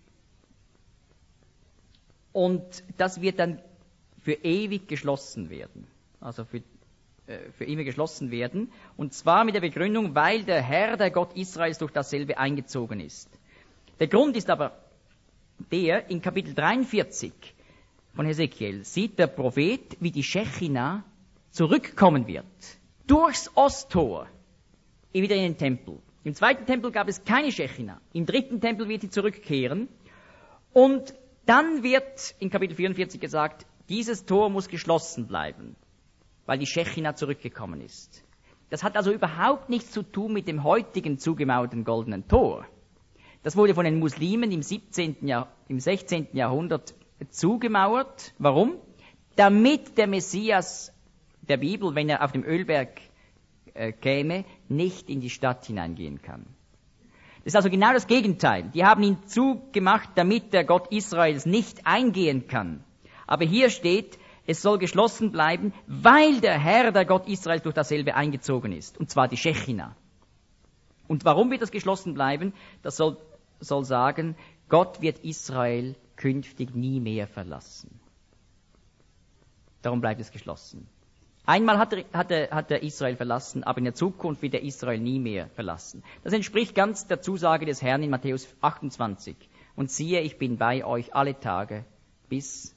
und das wird dann für ewig geschlossen werden. Also für ewig geschlossen werden. Und zwar mit der Begründung, weil der Herr, der Gott Israels, durch dasselbe eingezogen ist. Der Grund ist aber der, in Kapitel 43 von Hesekiel sieht der Prophet, wie die Schechina zurückkommen wird. Durchs Osttor wieder in den Tempel. Im zweiten Tempel gab es keine Schechina. Im dritten Tempel wird sie zurückkehren. Und dann wird in Kapitel 44 gesagt, dieses Tor muss geschlossen bleiben, weil die Schechina zurückgekommen ist. Das hat also überhaupt nichts zu tun mit dem heutigen zugemauerten goldenen Tor. Das wurde von den Muslimen im 16. Jahrhundert zugemauert. Warum? Damit der Messias der Bibel, wenn er auf dem Ölberg käme, nicht in die Stadt hineingehen kann. Das ist also genau das Gegenteil. Die haben ihn zugemacht, damit der Gott Israels nicht eingehen kann. Aber hier steht, es soll geschlossen bleiben, weil der Herr, der Gott Israels, durch dasselbe eingezogen ist. Und zwar die Schechina. Und warum wird das geschlossen bleiben? Das soll sagen, Gott wird Israel künftig nie mehr verlassen. Darum bleibt es geschlossen. Einmal hat er Israel verlassen, aber in der Zukunft wird er Israel nie mehr verlassen. Das entspricht ganz der Zusage des Herrn in Matthäus 28. Und siehe, ich bin bei euch alle Tage bis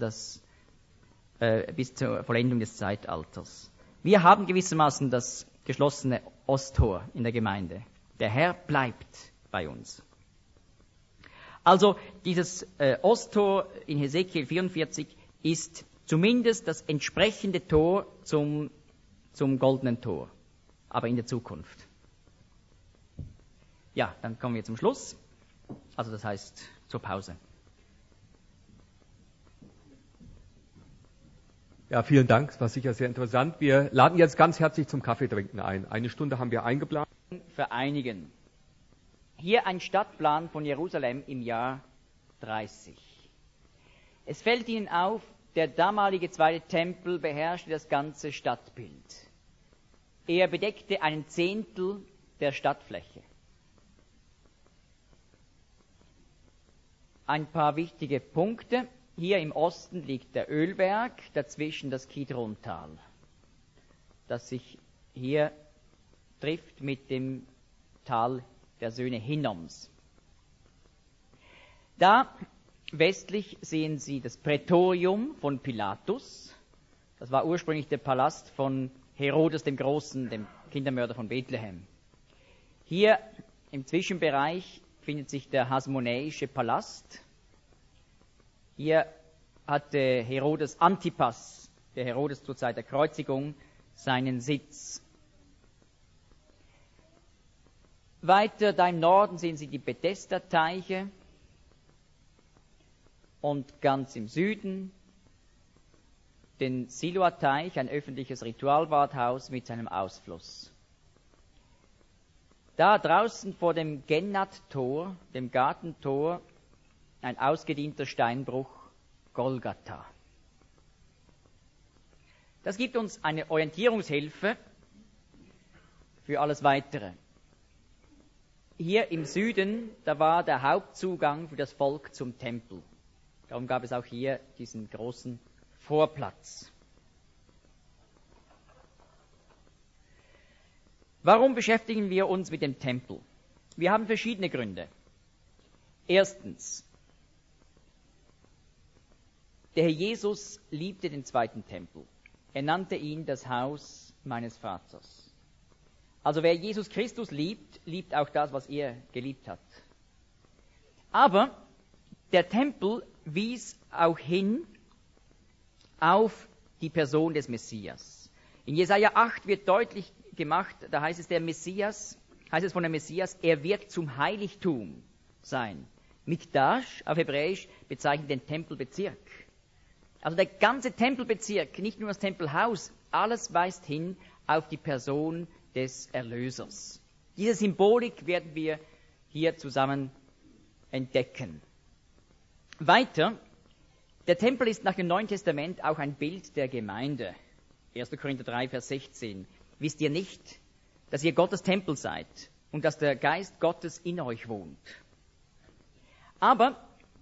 zur Vollendung des Zeitalters. Wir haben gewissermaßen das geschlossene Osttor in der Gemeinde. Der Herr bleibt bei uns. Also dieses Osttor in Hesekiel 44 ist zumindest das entsprechende Tor zum goldenen Tor, aber in der Zukunft. Ja, dann kommen wir zum Schluss. Also das heißt zur Pause. Ja, vielen Dank. Es war sicher sehr interessant. Wir laden jetzt ganz herzlich zum Kaffeetrinken ein. 1 Stunde haben wir eingeplant. Vereinigen. Hier ein Stadtplan von Jerusalem im Jahr 30. Es fällt Ihnen auf, der damalige zweite Tempel beherrschte das ganze Stadtbild. Er bedeckte 1/10 der Stadtfläche. Ein paar wichtige Punkte. Hier im Osten liegt der Ölberg, dazwischen das Kidrontal, das sich hier trifft mit dem Tal der Söhne Hinnoms. Da Westlich sehen Sie das Prätorium von Pilatus. Das war ursprünglich der Palast von Herodes dem Großen, dem Kindermörder von Bethlehem. Hier im Zwischenbereich findet sich der Hasmonäische Palast. Hier hatte Herodes Antipas, der Herodes zur Zeit der Kreuzigung, seinen Sitz. Weiter da im Norden sehen Sie die Bethesda-Teiche und ganz im Süden den Siloa-Teich, ein öffentliches Ritualbadhaus mit seinem Ausfluss. Da draußen vor dem Gennat-Tor, dem Gartentor, ein ausgedienter Steinbruch, Golgatha. Das gibt uns eine Orientierungshilfe für alles Weitere. Hier im Süden, da war der Hauptzugang für das Volk zum Tempel. Darum gab es auch hier diesen großen Vorplatz. Warum beschäftigen wir uns mit dem Tempel? Wir haben verschiedene Gründe. Erstens, der Herr Jesus liebte den zweiten Tempel. Er nannte ihn das Haus meines Vaters. Also wer Jesus Christus liebt, liebt auch das, was er geliebt hat. Aber der Tempel wies auch hin auf die Person des Messias. In Jesaja 8 wird deutlich gemacht, da heißt es von dem Messias, er wird zum Heiligtum sein. Mikdash auf Hebräisch bezeichnet den Tempelbezirk. Also der ganze Tempelbezirk, nicht nur das Tempelhaus, alles weist hin auf die Person des Erlösers. Diese Symbolik werden wir hier zusammen entdecken. Weiter, der Tempel ist nach dem Neuen Testament auch ein Bild der Gemeinde. 1. Korinther 3, Vers 16. Wisst ihr nicht, dass ihr Gottes Tempel seid und dass der Geist Gottes in euch wohnt? Aber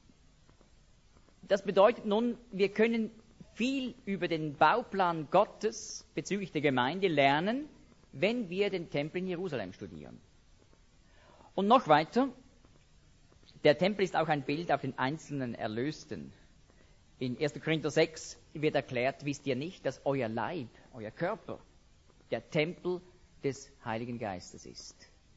das bedeutet nun, wir können viel über den Bauplan Gottes bezüglich der Gemeinde lernen, wenn wir den Tempel in Jerusalem studieren. Und noch weiter, der Tempel ist auch ein Bild auf den einzelnen Erlösten. In 1. Korinther 6 wird erklärt, wisst ihr nicht, dass euer Leib, euer Körper, der Tempel des Heiligen Geistes ist.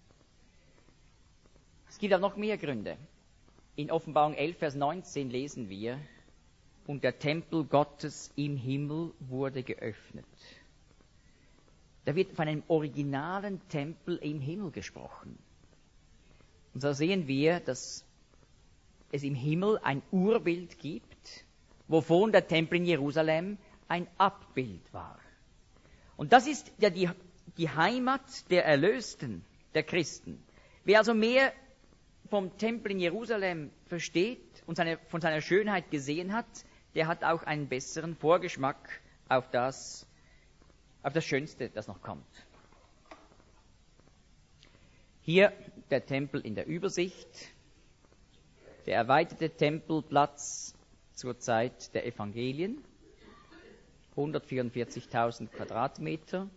Es gibt auch noch mehr Gründe. In Offenbarung 11, Vers 19 lesen wir, und der Tempel Gottes im Himmel wurde geöffnet. Da wird von einem originalen Tempel im Himmel gesprochen. Und so sehen wir, dass es im Himmel ein Urbild gibt, wovon der Tempel in Jerusalem ein Abbild war. Und das ist ja die Heimat der Erlösten, der Christen. Wer also mehr vom Tempel in Jerusalem versteht und von seiner Schönheit gesehen hat, der hat auch einen besseren Vorgeschmack auf das Schönste, das noch kommt. Hier der Tempel in der Übersicht, der erweiterte Tempelplatz zur Zeit der Evangelien, 144.000 Quadratmeter.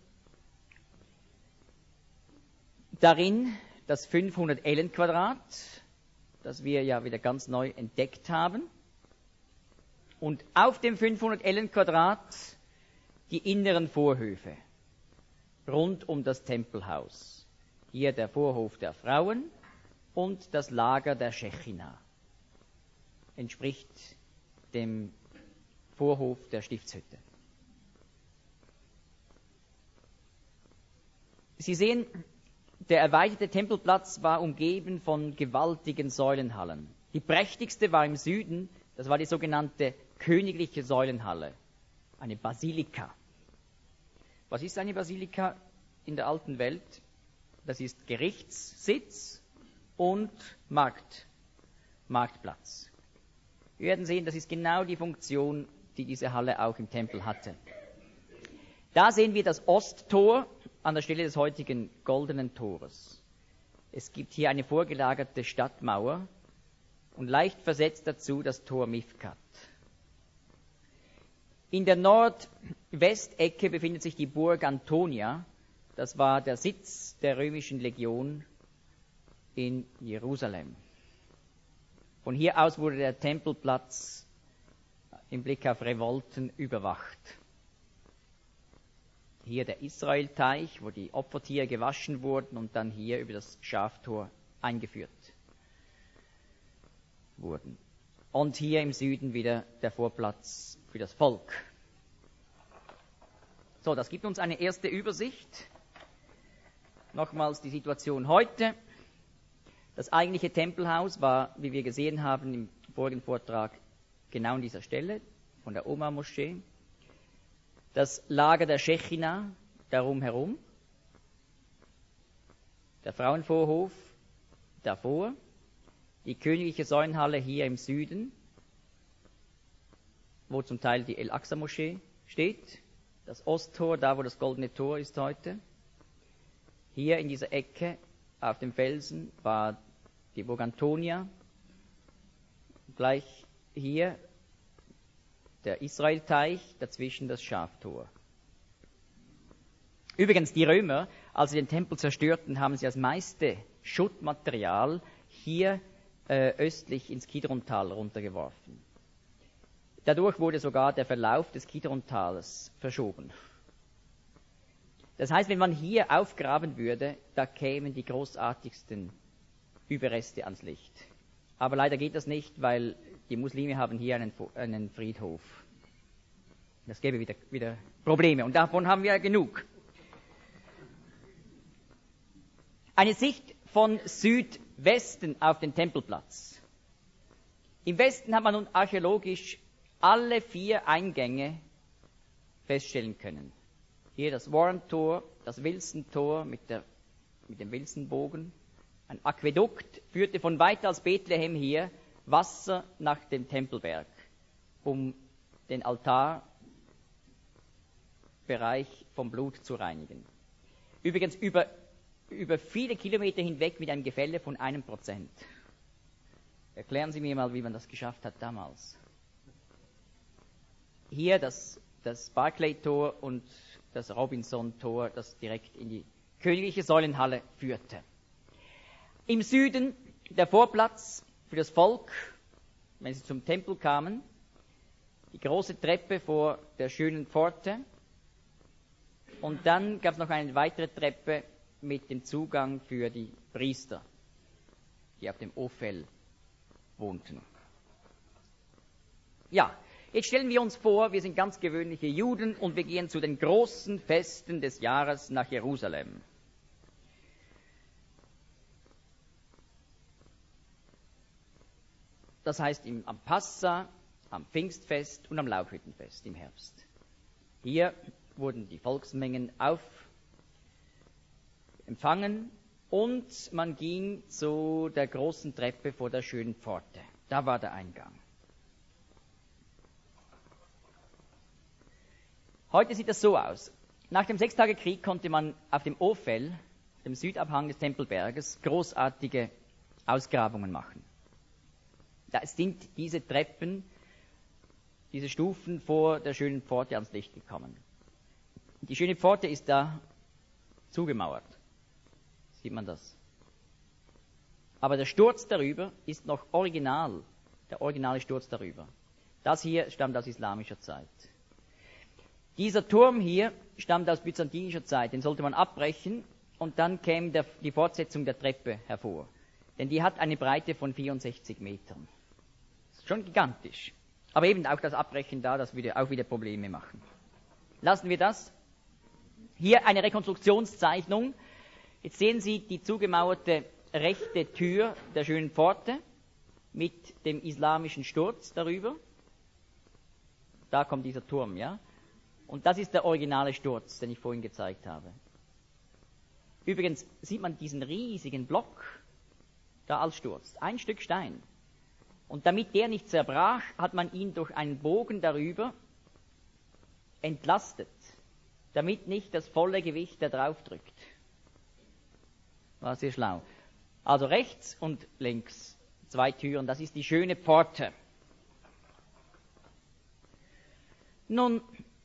Darin das 500 Ellenquadrat, das wir ja wieder ganz neu entdeckt haben. Und auf dem 500 Ellenquadrat die inneren Vorhöfe rund um das Tempelhaus. Hier der Vorhof der Frauen und das Lager der Schechina. Entspricht dem Vorhof der Stiftshütte. Sie sehen, der erweiterte Tempelplatz war umgeben von gewaltigen Säulenhallen. Die prächtigste war im Süden, das war die sogenannte königliche Säulenhalle, eine Basilika. Was ist eine Basilika in der alten Welt? Das ist Gerichtssitz und Marktplatz. Wir werden sehen, das ist genau die Funktion, die diese Halle auch im Tempel hatte. Da sehen wir das Osttor an der Stelle des heutigen Goldenen Tores. Es gibt hier eine vorgelagerte Stadtmauer und leicht versetzt dazu das Tor Mifkat. In der Nordwestecke befindet sich die Burg Antonia. Das war der Sitz der römischen Legion in Jerusalem. Von hier aus wurde der Tempelplatz im Blick auf Revolten überwacht. Hier der Israelteich, wo die Opfertiere gewaschen wurden und dann hier über das Schaftor eingeführt wurden. Und hier im Süden wieder der Vorplatz für das Volk. So, das gibt uns eine erste Übersicht. Nochmals die Situation heute. Das eigentliche Tempelhaus war, wie wir gesehen haben im vorigen Vortrag, genau an dieser Stelle von der Omar-Moschee. Das Lager der Schechina darum herum. Der Frauenvorhof davor. Die königliche Säulenhalle hier im Süden, wo zum Teil die El-Aqsa-Moschee steht. Das Osttor, da wo das Goldene Tor ist heute. Hier in dieser Ecke auf dem Felsen war die Burg Antonia. Gleich hier der Israelteich, dazwischen das Schaftor. Übrigens, die Römer, als sie den Tempel zerstörten, haben sie das meiste Schuttmaterial hier östlich ins Kidrontal runtergeworfen. Dadurch wurde sogar der Verlauf des Kidrontales verschoben. Das heißt, wenn man hier aufgraben würde, da kämen die großartigsten Überreste ans Licht. Aber leider geht das nicht, weil die Muslime haben hier einen Friedhof. Das gäbe wieder Probleme und davon haben wir genug. Eine Sicht von Südwesten auf den Tempelplatz. Im Westen hat man nun archäologisch alle 4 Eingänge feststellen können. Hier das Warren-Tor, das Wilson-Tor mit dem Wilson-Bogen. Ein Aquädukt führte von weit aus Bethlehem hier Wasser nach dem Tempelberg, um den Altarbereich vom Blut zu reinigen. Übrigens über viele Kilometer hinweg mit einem Gefälle von 1%. Erklären Sie mir mal, wie man das geschafft hat damals. Hier das Barclay-Tor und das Robinson-Tor, das direkt in die königliche Säulenhalle führte. Im Süden der Vorplatz für das Volk, wenn sie zum Tempel kamen, die große Treppe vor der schönen Pforte und dann gab es noch eine weitere Treppe mit dem Zugang für die Priester, die auf dem Ophel wohnten. Ja, jetzt stellen wir uns vor, wir sind ganz gewöhnliche Juden und wir gehen zu den großen Festen des Jahres nach Jerusalem. Das heißt am Passa, am Pfingstfest und am Laubhüttenfest im Herbst. Hier wurden die Volksmengen empfangen und man ging zu der großen Treppe vor der schönen Pforte. Da war der Eingang. Heute sieht das so aus. Nach dem Sechstagekrieg konnte man auf dem Ophel, dem Südabhang des Tempelberges, großartige Ausgrabungen machen. Da sind diese Treppen, diese Stufen vor der schönen Pforte ans Licht gekommen. Die schöne Pforte ist da zugemauert. Sieht man das? Aber der Sturz darüber ist noch original, der originale Sturz darüber. Das hier stammt aus islamischer Zeit. Dieser Turm hier stammt aus byzantinischer Zeit, den sollte man abbrechen und dann käme die Fortsetzung der Treppe hervor. Denn die hat eine Breite von 64 Metern. Das ist schon gigantisch. Aber eben auch das Abbrechen da, das würde auch wieder Probleme machen. Lassen wir das. Hier eine Rekonstruktionszeichnung. Jetzt sehen Sie die zugemauerte rechte Tür der schönen Pforte mit dem islamischen Sturz darüber. Da kommt dieser Turm, ja. Und das ist der originale Sturz, den ich vorhin gezeigt habe. Übrigens sieht man diesen riesigen Block da als Sturz. Ein Stück Stein. Und damit der nicht zerbrach, hat man ihn durch einen Bogen darüber entlastet, damit nicht das volle Gewicht da drauf drückt. War sehr schlau. Also rechts und links 2 Türen, das ist die schöne Pforte. Nun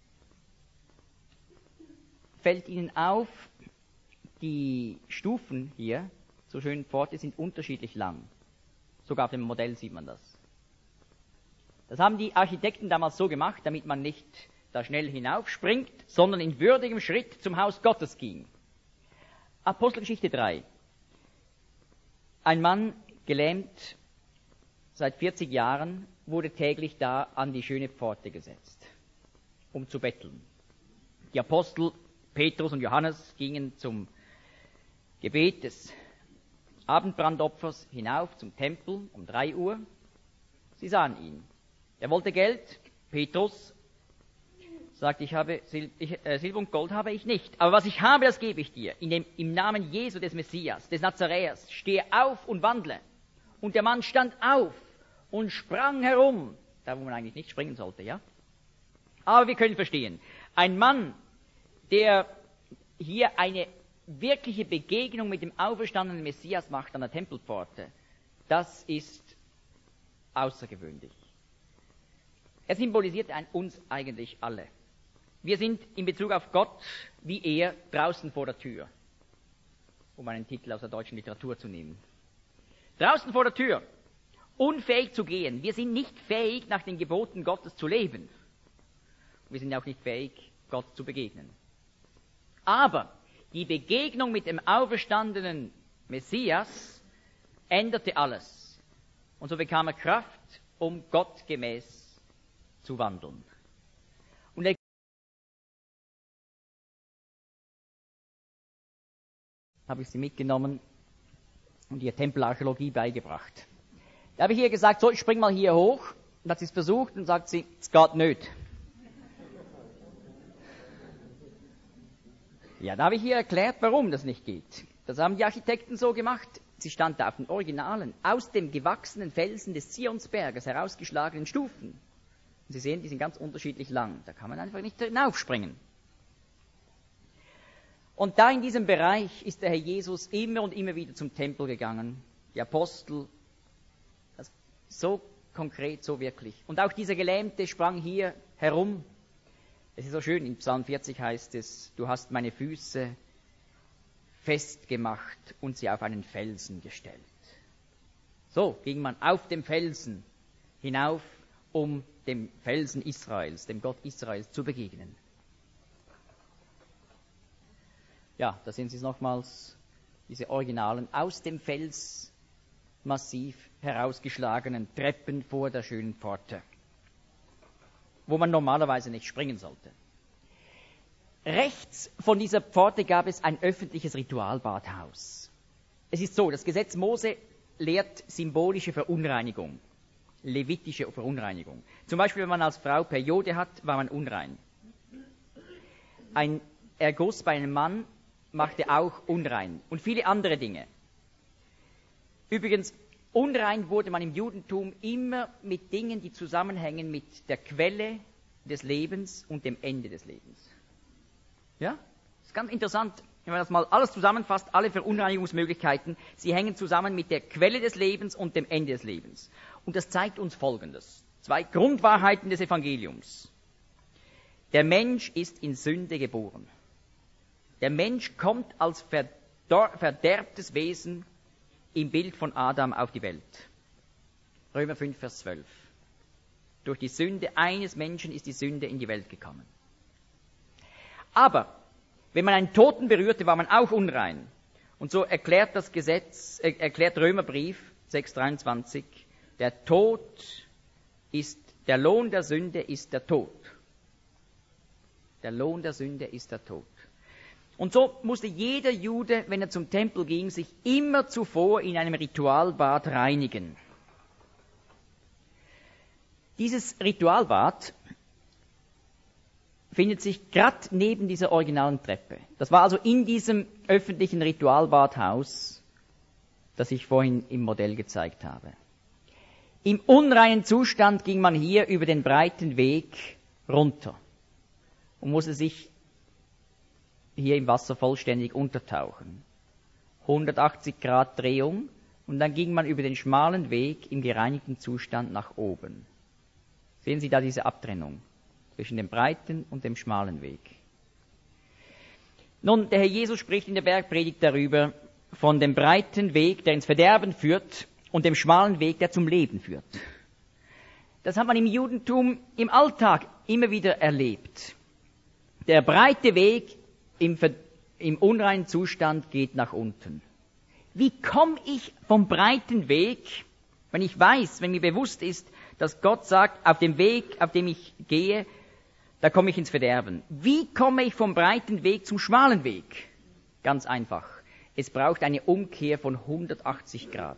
fällt Ihnen auf, die Stufen hier zur schönen Pforte sind unterschiedlich lang. Sogar auf dem Modell sieht man das. Das haben die Architekten damals so gemacht, damit man nicht da schnell hinaufspringt, sondern in würdigem Schritt zum Haus Gottes ging. Apostelgeschichte 3. Ein Mann, gelähmt seit 40 Jahren, wurde täglich da an die schöne Pforte gesetzt, um zu betteln. Die Apostel Petrus und Johannes gingen zum Gebet des Abendbrandopfers hinauf zum Tempel um 3 Uhr. Sie sahen ihn. Er wollte Geld. Petrus sagt, Silber und Gold habe ich nicht, aber was ich habe, das gebe ich dir. Im Namen Jesu des Messias, des Nazaräers, stehe auf und wandle. Und der Mann stand auf und sprang herum, da wo man eigentlich nicht springen sollte, ja? Aber wir können verstehen, ein Mann, der hier eine wirkliche Begegnung mit dem auferstandenen Messias macht an der Tempelpforte, das ist außergewöhnlich. Er symbolisiert uns eigentlich alle. Wir sind in Bezug auf Gott wie er draußen vor der Tür, um einen Titel aus der deutschen Literatur zu nehmen. Draußen vor der Tür, unfähig zu gehen. Wir sind nicht fähig, nach den Geboten Gottes zu leben. Wir sind auch nicht fähig, Gott zu begegnen. Aber die Begegnung mit dem auferstandenen Messias änderte alles. Und so bekam er Kraft, um gottgemäß zu wandeln. Und er habe ich sie mitgenommen und ihr Tempelarchäologie beigebracht. Da habe ich ihr gesagt, so, ich spring mal hier hoch. Und hat sie es versucht und sagt sie, es geht nicht. Ja, da habe ich ihr erklärt, warum das nicht geht. Das haben die Architekten so gemacht. Sie stand da auf den originalen, aus dem gewachsenen Felsen des Zionsberges herausgeschlagenen Stufen. Und Sie sehen, die sind ganz unterschiedlich lang. Da kann man einfach nicht hinaufspringen. Und da in diesem Bereich ist der Herr Jesus immer und immer wieder zum Tempel gegangen. Die Apostel, das so konkret, so wirklich. Und auch dieser Gelähmte sprang hier herum. Es ist so schön, in Psalm 40 heißt es, du hast meine Füße festgemacht und sie auf einen Felsen gestellt. So ging man auf dem Felsen hinauf, um dem Felsen Israels, dem Gott Israels zu begegnen. Ja, da sehen Sie es nochmals, diese originalen, aus dem Felsmassiv herausgeschlagenen Treppen vor der schönen Pforte, wo man normalerweise nicht springen sollte. Rechts von dieser Pforte gab es ein öffentliches Ritualbadhaus. Es ist so, das Gesetz Mose lehrt symbolische Verunreinigung, levitische Verunreinigung. Zum Beispiel, wenn man als Frau Periode hat, war man unrein. Ein Erguss bei einem Mann machte auch unrein und viele andere Dinge. Übrigens, unrein wurde man im Judentum immer mit Dingen, die zusammenhängen mit der Quelle des Lebens und dem Ende des Lebens. Ja? Das ist ganz interessant, wenn man das mal alles zusammenfasst, alle Verunreinigungsmöglichkeiten, sie hängen zusammen mit der Quelle des Lebens und dem Ende des Lebens. Und das zeigt uns Folgendes. 2 Grundwahrheiten des Evangeliums. Der Mensch ist in Sünde geboren. Der Mensch kommt als verderbtes Wesen im Bild von Adam auf die Welt. Römer 5, Vers 12. Durch die Sünde eines Menschen ist die Sünde in die Welt gekommen. Aber wenn man einen Toten berührte, war man auch unrein. Und so erklärt das Gesetz, erklärt Römerbrief 6,23, der Lohn der Sünde ist der Tod. Der Lohn der Sünde ist der Tod. Und so musste jeder Jude, wenn er zum Tempel ging, sich immer zuvor in einem Ritualbad reinigen. Dieses Ritualbad findet sich gerade neben dieser originalen Treppe. Das war also in diesem öffentlichen Ritualbadhaus, das ich vorhin im Modell gezeigt habe. Im unreinen Zustand ging man hier über den breiten Weg runter und musste sich hier im Wasser vollständig untertauchen. 180 Grad Drehung und dann ging man über den schmalen Weg im gereinigten Zustand nach oben. Sehen Sie da diese Abtrennung zwischen dem breiten und dem schmalen Weg. Nun, der Herr Jesus spricht in der Bergpredigt darüber, von dem breiten Weg, der ins Verderben führt, und dem schmalen Weg, der zum Leben führt. Das hat man im Judentum im Alltag immer wieder erlebt. Der breite Weg im unreinen Zustand geht nach unten. Wie komme ich vom breiten Weg, wenn ich weiß, wenn mir bewusst ist, dass Gott sagt, auf dem Weg, auf dem ich gehe, da komme ich ins Verderben. Wie komme ich vom breiten Weg zum schmalen Weg? Ganz einfach. Es braucht eine Umkehr von 180 Grad.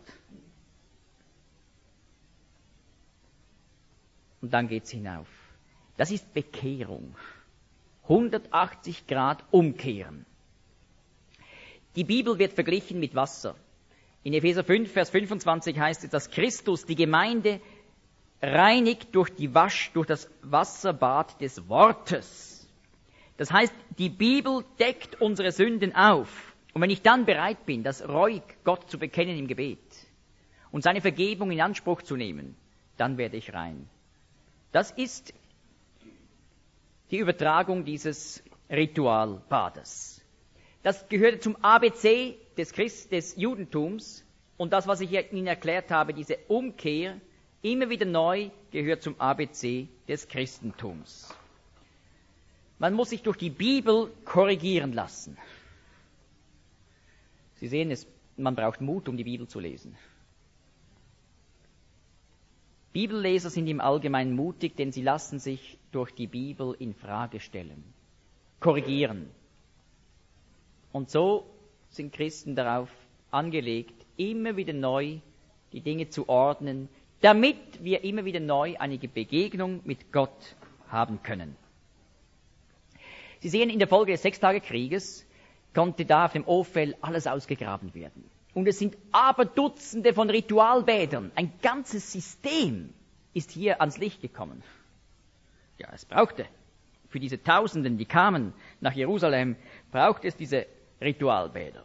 Und dann geht's hinauf. Das ist Bekehrung. 180 Grad umkehren. Die Bibel wird verglichen mit Wasser. In Epheser 5, Vers 25 heißt es, dass Christus die Gemeinde reinigt durch das Wasserbad des Wortes. Das heißt, die Bibel deckt unsere Sünden auf. Und wenn ich dann bereit bin, das reuig Gott zu bekennen im Gebet und seine Vergebung in Anspruch zu nehmen, dann werde ich rein. Das ist die Übertragung dieses Ritualbades. Das gehört zum ABC des Judentums. Und das, was ich Ihnen erklärt habe, diese Umkehr, immer wieder neu, gehört zum ABC des Christentums. Man muss sich durch die Bibel korrigieren lassen. Sie sehen es, man braucht Mut, um die Bibel zu lesen. Bibelleser sind im Allgemeinen mutig, denn sie lassen sich durch die Bibel in Frage stellen, korrigieren. Und so sind Christen darauf angelegt, immer wieder neu die Dinge zu ordnen, damit wir immer wieder neu eine Begegnung mit Gott haben können. Sie sehen, in der Folge des Sechstagekrieges konnte da auf dem Ophel alles ausgegraben werden. Und es sind aber Dutzende von Ritualbädern. Ein ganzes System ist hier ans Licht gekommen. Ja, es brauchte für diese Tausenden, die kamen nach Jerusalem, braucht es diese Ritualbäder.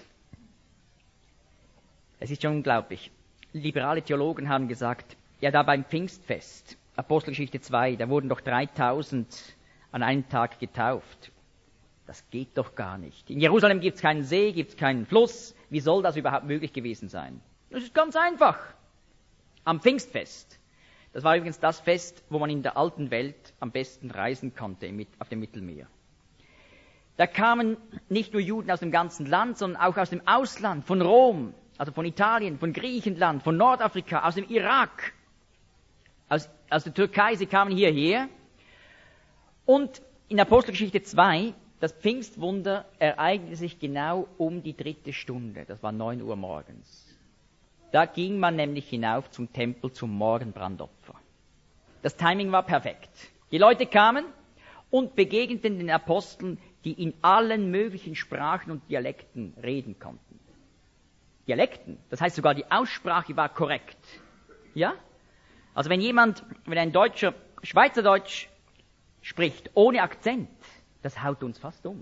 Es ist schon unglaublich. Liberale Theologen haben gesagt, ja, da beim Pfingstfest, Apostelgeschichte 2, da wurden doch 3000 an einem Tag getauft. Das geht doch gar nicht. In Jerusalem gibt es keinen See, gibt es keinen Fluss. Wie soll das überhaupt möglich gewesen sein? Das ist ganz einfach. Am Pfingstfest. Das war übrigens das Fest, wo man in der alten Welt am besten reisen konnte, auf dem Mittelmeer. Da kamen nicht nur Juden aus dem ganzen Land, sondern auch aus dem Ausland, von Rom, also von Italien, von Griechenland, von Nordafrika, aus dem Irak, aus der Türkei. Sie kamen hierher. Und in Apostelgeschichte 2, das Pfingstwunder ereignete sich genau um die 3. Stunde. Das war 9 Uhr morgens. Da ging man nämlich hinauf zum Tempel zum Morgenbrandopfer. Das Timing war perfekt. Die Leute kamen und begegneten den Aposteln, die in allen möglichen Sprachen und Dialekten reden konnten. Dialekten, das heißt sogar die Aussprache war korrekt. Ja? Also wenn ein Deutscher Schweizerdeutsch spricht, ohne Akzent, das haut uns fast um.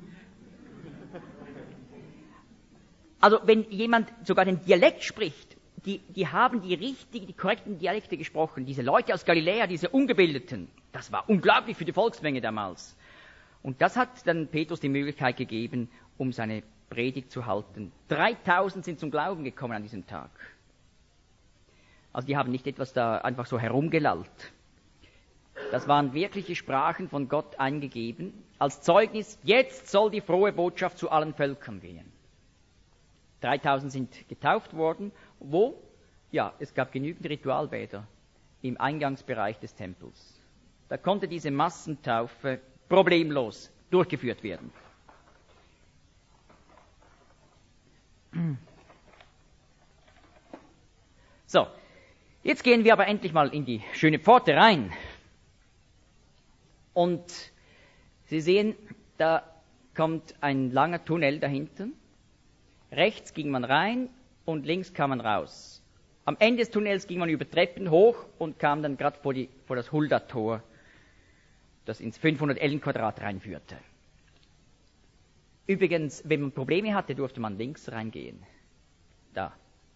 Also wenn jemand sogar den Dialekt spricht, die haben die korrekten Dialekte gesprochen. Diese Leute aus Galiläa, diese Ungebildeten, das war unglaublich für die Volksmenge damals. Und das hat dann Petrus die Möglichkeit gegeben, um seine Predigt zu halten. 3000 sind zum Glauben gekommen an diesem Tag. Also die haben nicht etwas da einfach so herumgelallt. Das waren wirkliche Sprachen von Gott eingegeben, als Zeugnis, jetzt soll die frohe Botschaft zu allen Völkern gehen. 3000 sind getauft worden. Wo? Ja, es gab genügend Ritualbäder im Eingangsbereich des Tempels. Da konnte diese Massentaufe problemlos durchgeführt werden. So, jetzt gehen wir aber endlich mal in die schöne Pforte rein. Und Sie sehen, da kommt ein langer Tunnel dahinter. Rechts ging man rein und links kam man raus. Am Ende des Tunnels ging man über Treppen hoch und kam dann gerade vor das Hulda-Tor, das ins 500 Ellenquadrat reinführte. Übrigens, wenn man Probleme hatte, durfte man links reingehen. Da.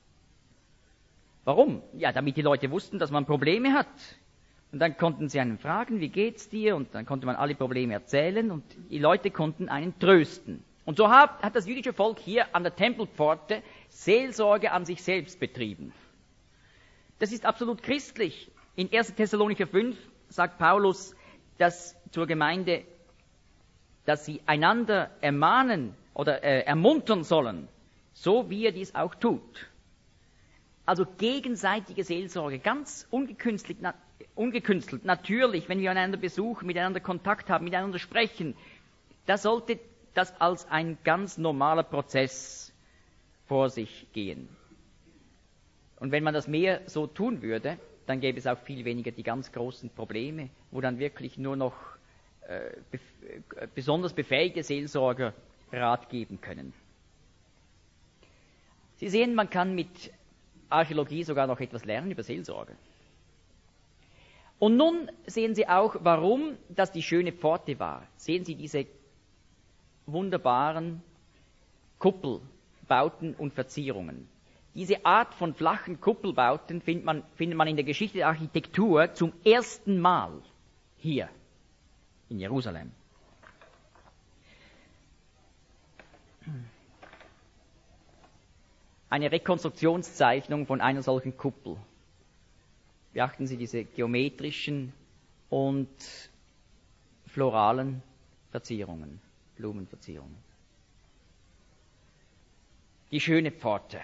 Warum? Ja, damit die Leute wussten, dass man Probleme hat. Und dann konnten sie einen fragen, wie geht's dir? Und dann konnte man alle Probleme erzählen und die Leute konnten einen trösten. Und so hat das jüdische Volk hier an der Tempelpforte Seelsorge an sich selbst betrieben. Das ist absolut christlich. In 1. Thessalonicher 5 sagt Paulus, dass zur Gemeinde, dass sie einander ermahnen oder ermuntern sollen, so wie er dies auch tut. Also gegenseitige Seelsorge, ganz ungekünstelt, natürlich, wenn wir einander besuchen, miteinander Kontakt haben, miteinander sprechen, da sollte das als ein ganz normaler Prozess vor sich gehen. Und wenn man das mehr so tun würde, dann gäbe es auch viel weniger die ganz großen Probleme, wo dann wirklich nur noch besonders befähigte Seelsorger Rat geben können. Sie sehen, man kann mit Archäologie sogar noch etwas lernen über Seelsorge. Und nun sehen Sie auch, warum das die schöne Pforte war. Sehen Sie diese wunderbaren Kuppelbauten und Verzierungen. Diese Art von flachen Kuppelbauten findet man in der Geschichte der Architektur zum ersten Mal hier in Jerusalem. Eine Rekonstruktionszeichnung von einer solchen Kuppel. Beachten Sie diese geometrischen und floralen Verzierungen, Blumenverzierungen. Die schöne Pforte.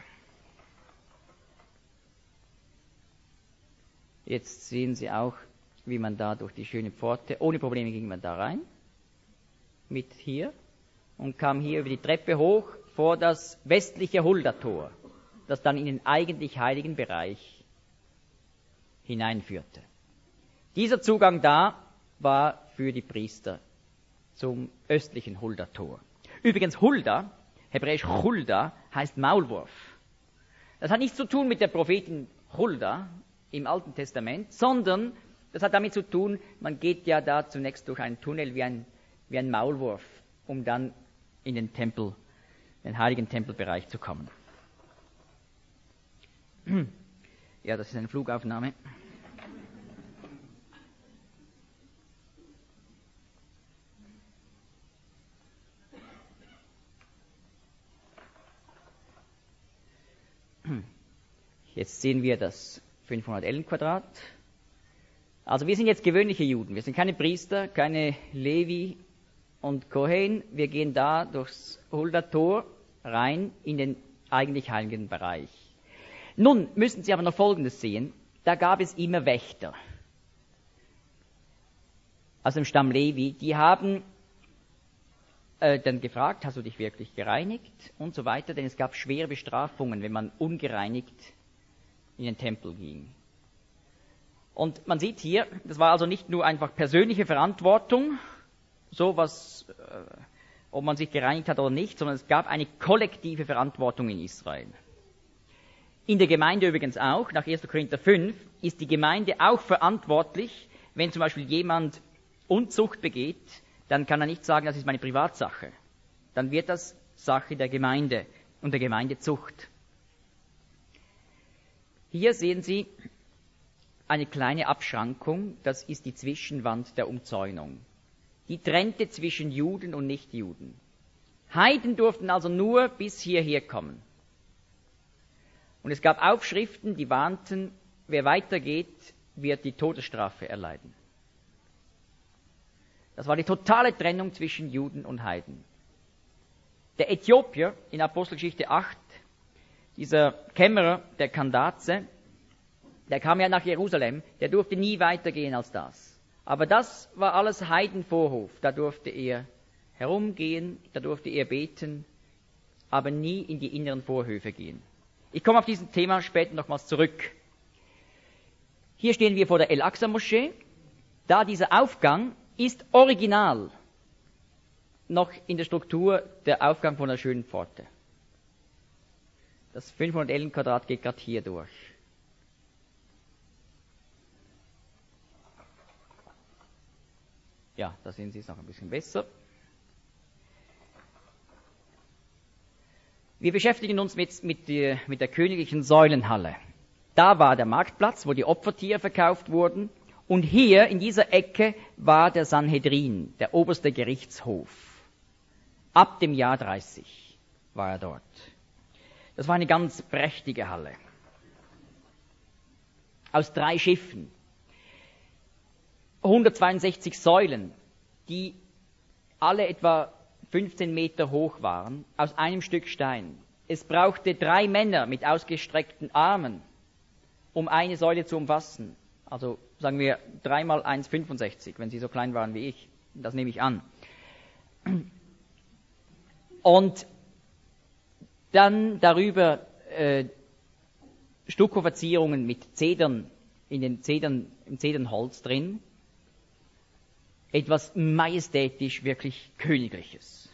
Jetzt sehen Sie auch, wie man da durch die schöne Pforte, ohne Probleme ging man da rein, mit hier, und kam hier über die Treppe hoch vor das westliche Huldator, das dann in den eigentlich heiligen Bereich hineinführte. Dieser Zugang da war für die Priester zum östlichen Huldator. Übrigens Hulda, hebräisch Hulda, heißt Maulwurf. Das hat nichts zu tun mit der Prophetin Hulda im Alten Testament, sondern das hat damit zu tun, man geht ja da zunächst durch einen Tunnel wie ein Maulwurf, um dann in den Tempel, den heiligen Tempelbereich zu kommen. Ja, das ist eine Flugaufnahme. Jetzt sehen wir das 500 Ellenquadrat. Also wir sind jetzt gewöhnliche Juden. Wir sind keine Priester, keine Levi und Kohen. Wir gehen da durchs Huldator rein in den eigentlich heiligen Bereich. Nun müssen Sie aber noch Folgendes sehen. Da gab es immer Wächter aus dem Stamm Levi. Die haben dann gefragt, hast du dich wirklich gereinigt und so weiter. Denn es gab schwere Bestrafungen, wenn man ungereinigt in den Tempel ging. Und man sieht hier, das war also nicht nur einfach persönliche Verantwortung, sowas, ob man sich gereinigt hat oder nicht, sondern es gab eine kollektive Verantwortung in Israel. In der Gemeinde übrigens auch, nach 1. Korinther 5, ist die Gemeinde auch verantwortlich, wenn zum Beispiel jemand Unzucht begeht, dann kann er nicht sagen, das ist meine Privatsache. Dann wird das Sache der Gemeinde und der Gemeindezucht. Hier sehen Sie eine kleine Abschrankung, das ist die Zwischenwand der Umzäunung. Die trennte zwischen Juden und Nichtjuden. Heiden durften also nur bis hierher kommen. Und es gab Aufschriften, die warnten, wer weitergeht, wird die Todesstrafe erleiden. Das war die totale Trennung zwischen Juden und Heiden. Der Äthiopier in Apostelgeschichte 8, dieser Kämmerer der Kandaze, der kam ja nach Jerusalem, der durfte nie weitergehen als das. Aber das war alles Heidenvorhof, da durfte er herumgehen, da durfte er beten, aber nie in die inneren Vorhöfe gehen. Ich komme auf dieses Thema später nochmals zurück. Hier stehen wir vor der El-Aqsa-Moschee. Da dieser Aufgang ist original noch in der Struktur der Aufgang von der schönen Pforte. Das 500 Ellenquadrat geht gerade hier durch. Ja, da sehen Sie es noch ein bisschen besser. Wir beschäftigen uns mit der königlichen Säulenhalle. Da war der Marktplatz, wo die Opfertiere verkauft wurden. Und hier in dieser Ecke war der Sanhedrin, der oberste Gerichtshof. Ab dem Jahr 30 war er dort. Das war eine ganz prächtige Halle. Aus 3 Schiffen. 162 Säulen, die alle etwa 15 Meter hoch waren, aus einem Stück Stein. Es brauchte 3 Männer mit ausgestreckten Armen, um eine Säule zu umfassen. Also sagen wir 3 mal 1,65, wenn sie so klein waren wie ich. Das nehme ich an. Und dann darüber Stuckoverzierungen mit Zedern, im Zedernholz drin. Etwas majestätisch, wirklich Königliches.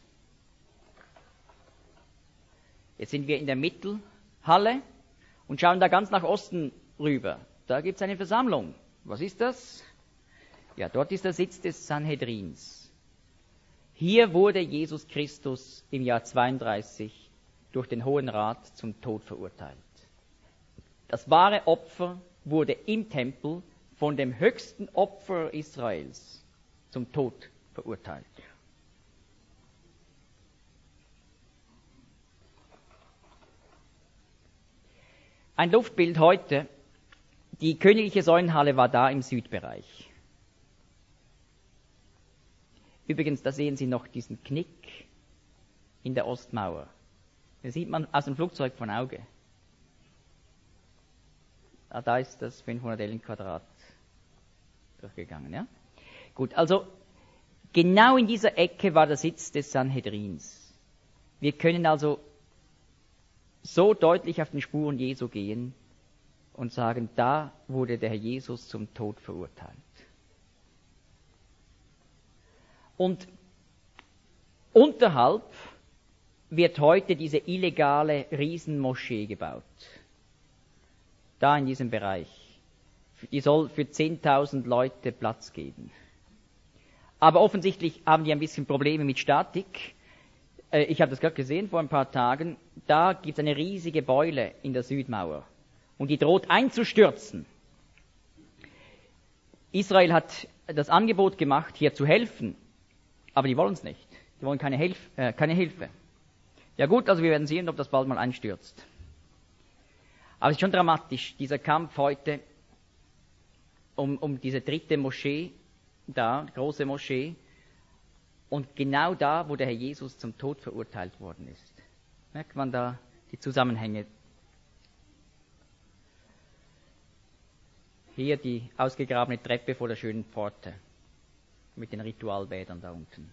Jetzt sind wir in der Mittelhalle und schauen da ganz nach Osten rüber. Da gibt es eine Versammlung. Was ist das? Ja, dort ist der Sitz des Sanhedrins. Hier wurde Jesus Christus im Jahr 32 durch den Hohen Rat zum Tod verurteilt. Das wahre Opfer wurde im Tempel von dem höchsten Opfer Israels zum Tod verurteilt. Ein Luftbild heute. Die königliche Säulenhalle war da im Südbereich. Übrigens, da sehen Sie noch diesen Knick in der Ostmauer. Den sieht man aus dem Flugzeug von Auge. Da ist das 500 Ellen Quadrat durchgegangen, ja? Gut, also genau in dieser Ecke war der Sitz des Sanhedrins. Wir können also so deutlich auf den Spuren Jesu gehen und sagen, da wurde der Herr Jesus zum Tod verurteilt. Und unterhalb wird heute diese illegale Riesenmoschee gebaut. Da in diesem Bereich. Die soll für 10.000 Leute Platz geben. Aber offensichtlich haben die ein bisschen Probleme mit Statik. Ich habe das gerade gesehen vor ein paar Tagen. Da gibt es eine riesige Beule in der Südmauer. Und die droht einzustürzen. Israel hat das Angebot gemacht, hier zu helfen. Aber die wollen es nicht. Die wollen keine Hilfe. Ja gut, also wir werden sehen, ob das bald mal einstürzt. Aber es ist schon dramatisch, dieser Kampf heute um diese dritte Moschee, da, große Moschee, und genau da, wo der Herr Jesus zum Tod verurteilt worden ist. Merkt man da die Zusammenhänge? Hier die ausgegrabene Treppe vor der schönen Pforte mit den Ritualbädern da unten.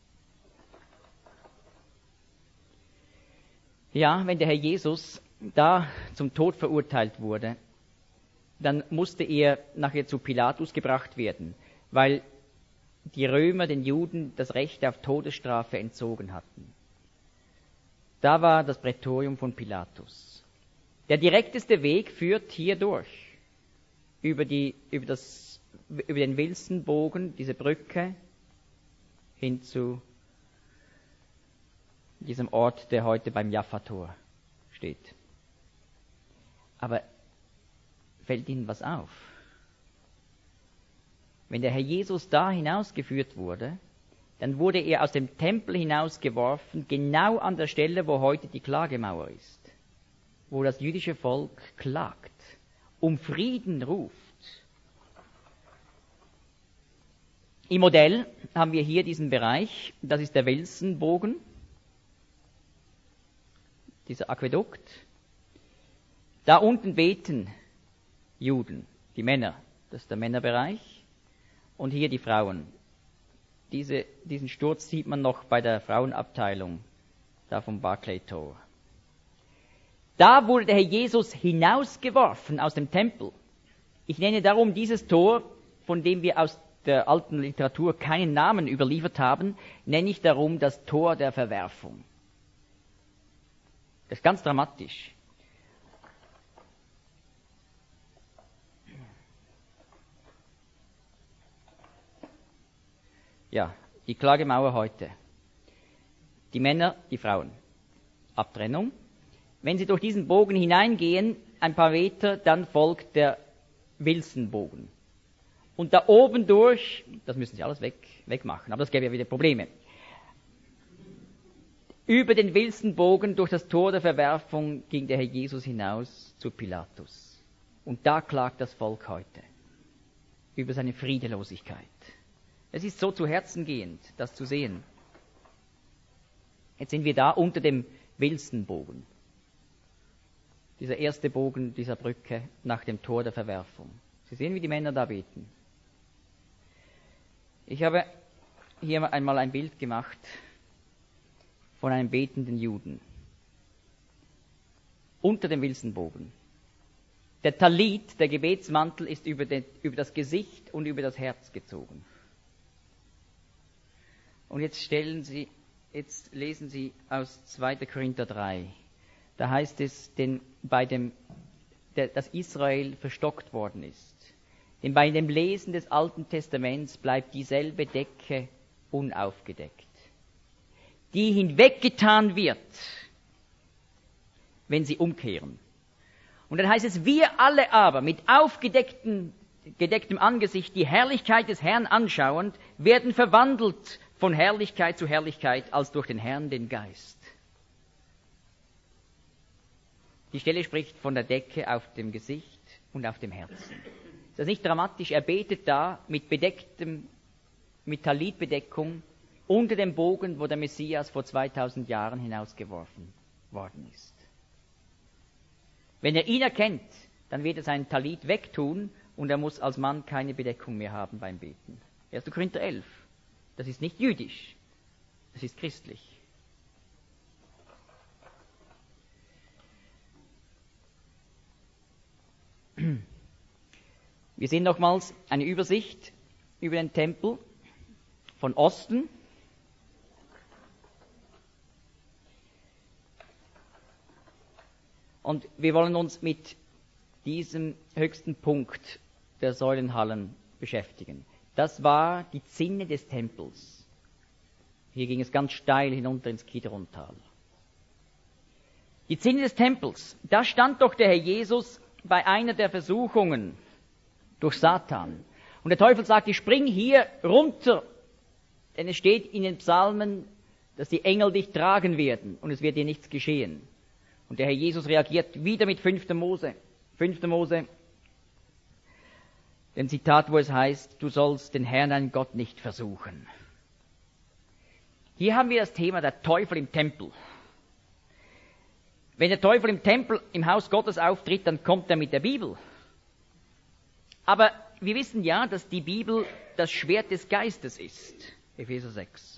Ja, wenn der Herr Jesus da zum Tod verurteilt wurde, dann musste er nachher zu Pilatus gebracht werden, weil die Römer den Juden das Recht auf Todesstrafe entzogen hatten. Da war das Prätorium von Pilatus. Der direkteste Weg führt hier durch, über den Wilsonbogen, diese Brücke, hin zu diesem Ort, der heute beim Jaffa-Tor steht. Aber fällt Ihnen was auf? Wenn der Herr Jesus da hinausgeführt wurde, dann wurde er aus dem Tempel hinausgeworfen, genau an der Stelle, wo heute die Klagemauer ist, wo das jüdische Volk klagt, um Frieden ruft. Im Modell haben wir hier diesen Bereich, das ist der Wilsonbogen, dieser Aquädukt. Da unten beten Juden, die Männer, das ist der Männerbereich, und hier die Frauen. Diesen Sturz sieht man noch bei der Frauenabteilung, da vom Barclay-Tor. Da wurde der Herr Jesus hinausgeworfen aus dem Tempel. Ich nenne darum dieses Tor, von dem wir aus der alten Literatur keinen Namen überliefert haben, nenne ich darum das Tor der Verwerfung. Das ist ganz dramatisch. Ja, die Klagemauer heute. Die Männer, die Frauen. Abtrennung. Wenn Sie durch diesen Bogen hineingehen, ein paar Meter, dann folgt der Wilsonbogen. Und da oben durch, das müssen Sie alles wegmachen, aber das gäbe ja wieder Probleme. Über den Wilstenbogen durch das Tor der Verwerfung ging der Herr Jesus hinaus zu Pilatus. Und da klagt das Volk heute über seine Friedelosigkeit. Es ist so zu Herzen gehend, das zu sehen. Jetzt sind wir da unter dem Wilstenbogen. Dieser erste Bogen dieser Brücke nach dem Tor der Verwerfung. Sie sehen, wie die Männer da beten. Ich habe hier einmal ein Bild gemacht von einem betenden Juden. Unter dem Wilstenbogen. Der Talit, der Gebetsmantel, ist über das Gesicht und über das Herz gezogen. Und jetzt lesen Sie aus 2. Korinther 3. Da heißt es, dass Israel verstockt worden ist. Denn bei dem Lesen des Alten Testaments bleibt dieselbe Decke unaufgedeckt, die hinweggetan wird, wenn sie umkehren. Und dann heißt es, wir alle aber mit gedecktem Angesicht die Herrlichkeit des Herrn anschauend, werden verwandelt von Herrlichkeit zu Herrlichkeit, als durch den Herrn den Geist. Die Stelle spricht von der Decke auf dem Gesicht und auf dem Herzen. Ist das nicht dramatisch? Er betet da mit Talitbedeckung unter dem Bogen, wo der Messias vor 2000 Jahren hinausgeworfen worden ist. Wenn er ihn erkennt, dann wird er seinen Talit wegtun und er muss als Mann keine Bedeckung mehr haben beim Beten. 1. Korinther 11. Das ist nicht jüdisch, das ist christlich. Wir sehen nochmals eine Übersicht über den Tempel von Osten. Und wir wollen uns mit diesem höchsten Punkt der Säulenhallen beschäftigen. Das war die Zinne des Tempels. Hier ging es ganz steil hinunter ins Kidrontal. Die Zinne des Tempels, da stand doch der Herr Jesus bei einer der Versuchungen durch Satan. Und der Teufel sagt, ich spring hier runter, denn es steht in den Psalmen, dass die Engel dich tragen werden und es wird dir nichts geschehen. Und der Herr Jesus reagiert wieder mit 5. Mose. 5. Mose, dem Zitat, wo es heißt, du sollst den Herrn, deinen Gott, nicht versuchen. Hier haben wir das Thema der Teufel im Tempel. Wenn der Teufel im Tempel, im Haus Gottes auftritt, dann kommt er mit der Bibel. Aber wir wissen ja, dass die Bibel das Schwert des Geistes ist. Epheser 6.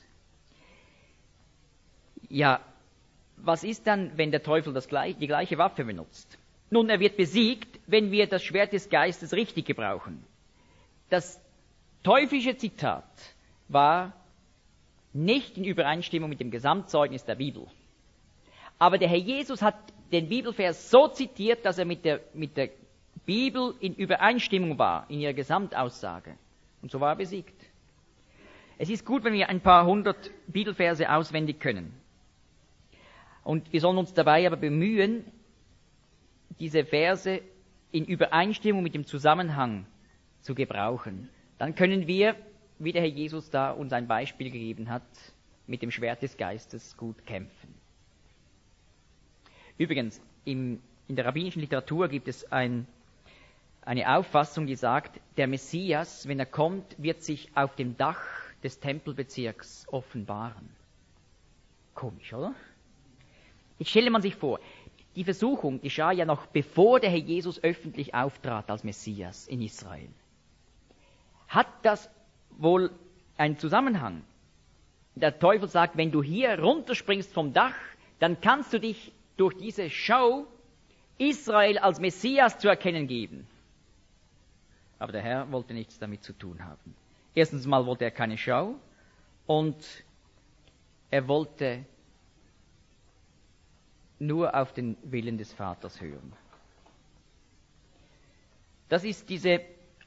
Ja, was ist dann, wenn der Teufel die gleiche Waffe benutzt? Nun, er wird besiegt, wenn wir das Schwert des Geistes richtig gebrauchen. Das teuflische Zitat war nicht in Übereinstimmung mit dem Gesamtzeugnis der Bibel. Aber der Herr Jesus hat den Bibelvers so zitiert, dass er mit der Bibel in Übereinstimmung war, in ihrer Gesamtaussage. Und so war er besiegt. Es ist gut, wenn wir ein paar 100 Bibelverse auswendig können. Und wir sollen uns dabei aber bemühen, diese Verse in Übereinstimmung mit dem Zusammenhang zu gebrauchen. Dann können wir, wie der Herr Jesus da uns ein Beispiel gegeben hat, mit dem Schwert des Geistes gut kämpfen. Übrigens, in der rabbinischen Literatur gibt es eine Auffassung, die sagt, der Messias, wenn er kommt, wird sich auf dem Dach des Tempelbezirks offenbaren. Komisch, oder? Jetzt stelle man sich vor, die Versuchung geschah ja noch bevor der Herr Jesus öffentlich auftrat als Messias in Israel. Hat das wohl einen Zusammenhang? Der Teufel sagt, wenn du hier runterspringst vom Dach, dann kannst du dich durch diese Show Israel als Messias zu erkennen geben. Aber der Herr wollte nichts damit zu tun haben. Erstens mal wollte er keine Show und er wollte nur auf den Willen des Vaters hören. Das ist diese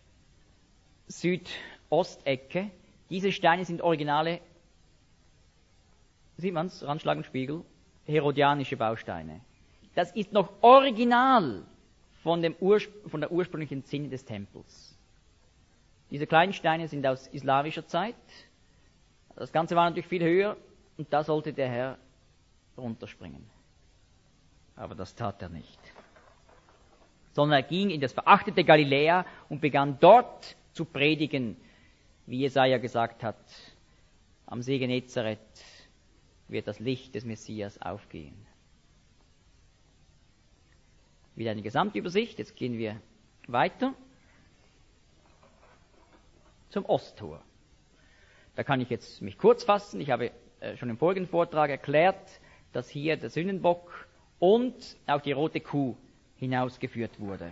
Südostecke. Diese Steine sind originale, sieht man's, Randschlag und Spiegel, herodianische Bausteine. Das ist noch original von der ursprünglichen Zinne des Tempels. Diese kleinen Steine sind aus islamischer Zeit. Das Ganze war natürlich viel höher und da sollte der Herr runterspringen. Aber das tat er nicht. Sondern er ging in das verachtete Galiläa und begann dort zu predigen, wie Jesaja gesagt hat, am See Genezareth wird das Licht des Messias aufgehen. Wieder eine Gesamtübersicht, jetzt gehen wir weiter zum Osttor. Da kann ich jetzt mich kurz fassen. Ich habe schon im vorigen Vortrag erklärt, dass hier der Sündenbock und auch die rote Kuh hinausgeführt wurde.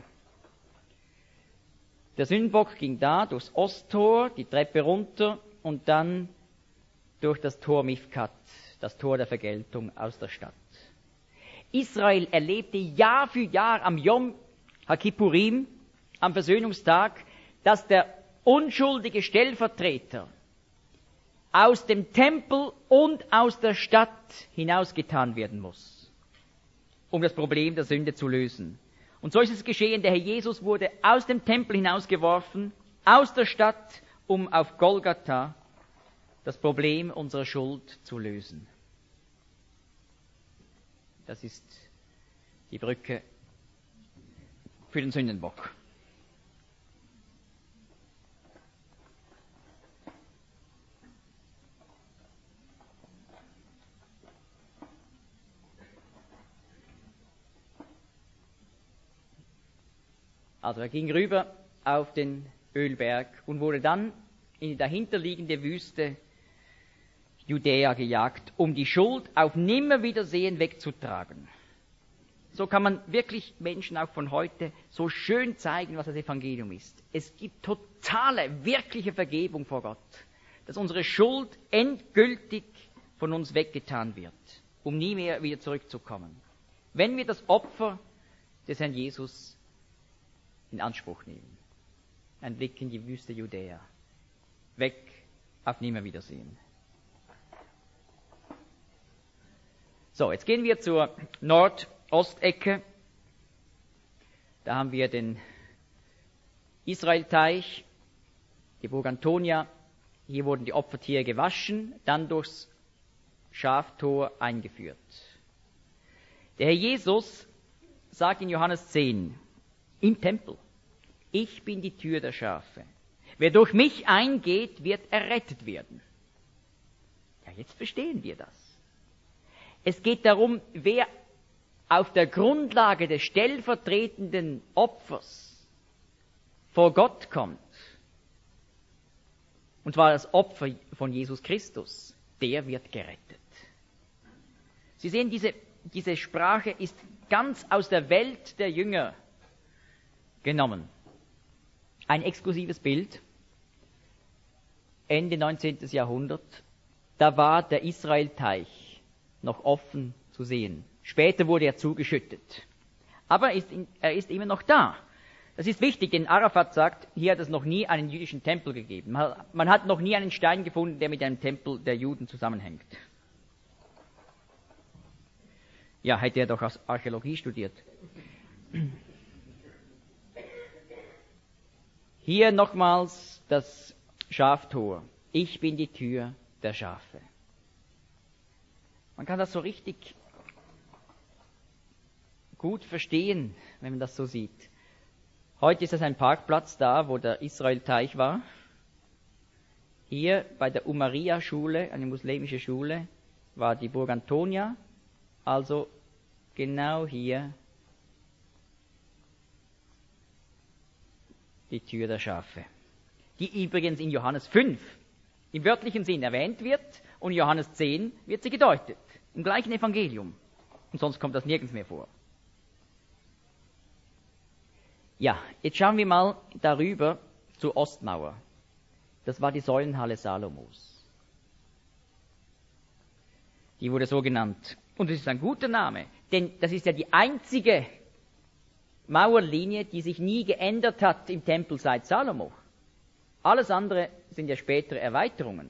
Der Sündenbock ging da durchs Osttor, die Treppe runter und dann durch das Tor Mifkat, das Tor der Vergeltung aus der Stadt. Israel erlebte Jahr für Jahr am Yom HaKippurim, am Versöhnungstag, dass der unschuldige Stellvertreter aus dem Tempel und aus der Stadt hinausgetan werden muss, um das Problem der Sünde zu lösen. Und so ist es geschehen, der Herr Jesus wurde aus dem Tempel hinausgeworfen, aus der Stadt, um auf Golgatha das Problem unserer Schuld zu lösen. Das ist die Brücke für den Sündenbock. Also er ging rüber auf den Ölberg und wurde dann in die dahinterliegende Wüste Judäa gejagt, um die Schuld auf Nimmerwiedersehen wegzutragen. So kann man wirklich Menschen auch von heute so schön zeigen, was das Evangelium ist. Es gibt totale, wirkliche Vergebung vor Gott, dass unsere Schuld endgültig von uns weggetan wird, um nie mehr wieder zurückzukommen. Wenn wir das Opfer des Herrn Jesus in Anspruch nehmen. Ein Blick in die Wüste Judäa. Weg auf Nimmerwiedersehen. So, jetzt gehen wir zur Nordostecke. Da haben wir den Israelteich, die Burg Antonia. Hier wurden die Opfertiere gewaschen, dann durchs Schaftor eingeführt. Der Herr Jesus sagt in Johannes 10, im Tempel, ich bin die Tür der Schafe. Wer durch mich eingeht, wird errettet werden. Ja, jetzt verstehen wir das. Es geht darum, wer auf der Grundlage des stellvertretenden Opfers vor Gott kommt, und zwar das Opfer von Jesus Christus, der wird gerettet. Sie sehen, diese Sprache ist ganz aus der Welt der Jünger genommen. Ein exklusives Bild, Ende 19. Jahrhundert, da war der Israelteich noch offen zu sehen. Später wurde er zugeschüttet. Aber er ist immer noch da. Das ist wichtig, denn Arafat sagt, hier hat es noch nie einen jüdischen Tempel gegeben. Man hat noch nie einen Stein gefunden, der mit einem Tempel der Juden zusammenhängt. Ja, hätte er doch Archäologie studiert. Hier nochmals das Schaftor. Ich bin die Tür der Schafe. Man kann das so richtig gut verstehen, wenn man das so sieht. Heute ist das ein Parkplatz da, wo der Israelteich war. Hier bei der Umaria-Schule, eine muslimische Schule, war die Burg Antonia. Also genau hier die Tür der Schafe. Die übrigens in Johannes 5 im wörtlichen Sinn erwähnt wird und in Johannes 10 wird sie gedeutet. Im gleichen Evangelium. Und sonst kommt das nirgends mehr vor. Ja, jetzt schauen wir mal darüber zur Ostmauer. Das war die Säulenhalle Salomos. Die wurde so genannt. Und es ist ein guter Name, denn das ist ja die einzige Mauerlinie, die sich nie geändert hat im Tempel seit Salomo. Alles andere sind ja spätere Erweiterungen.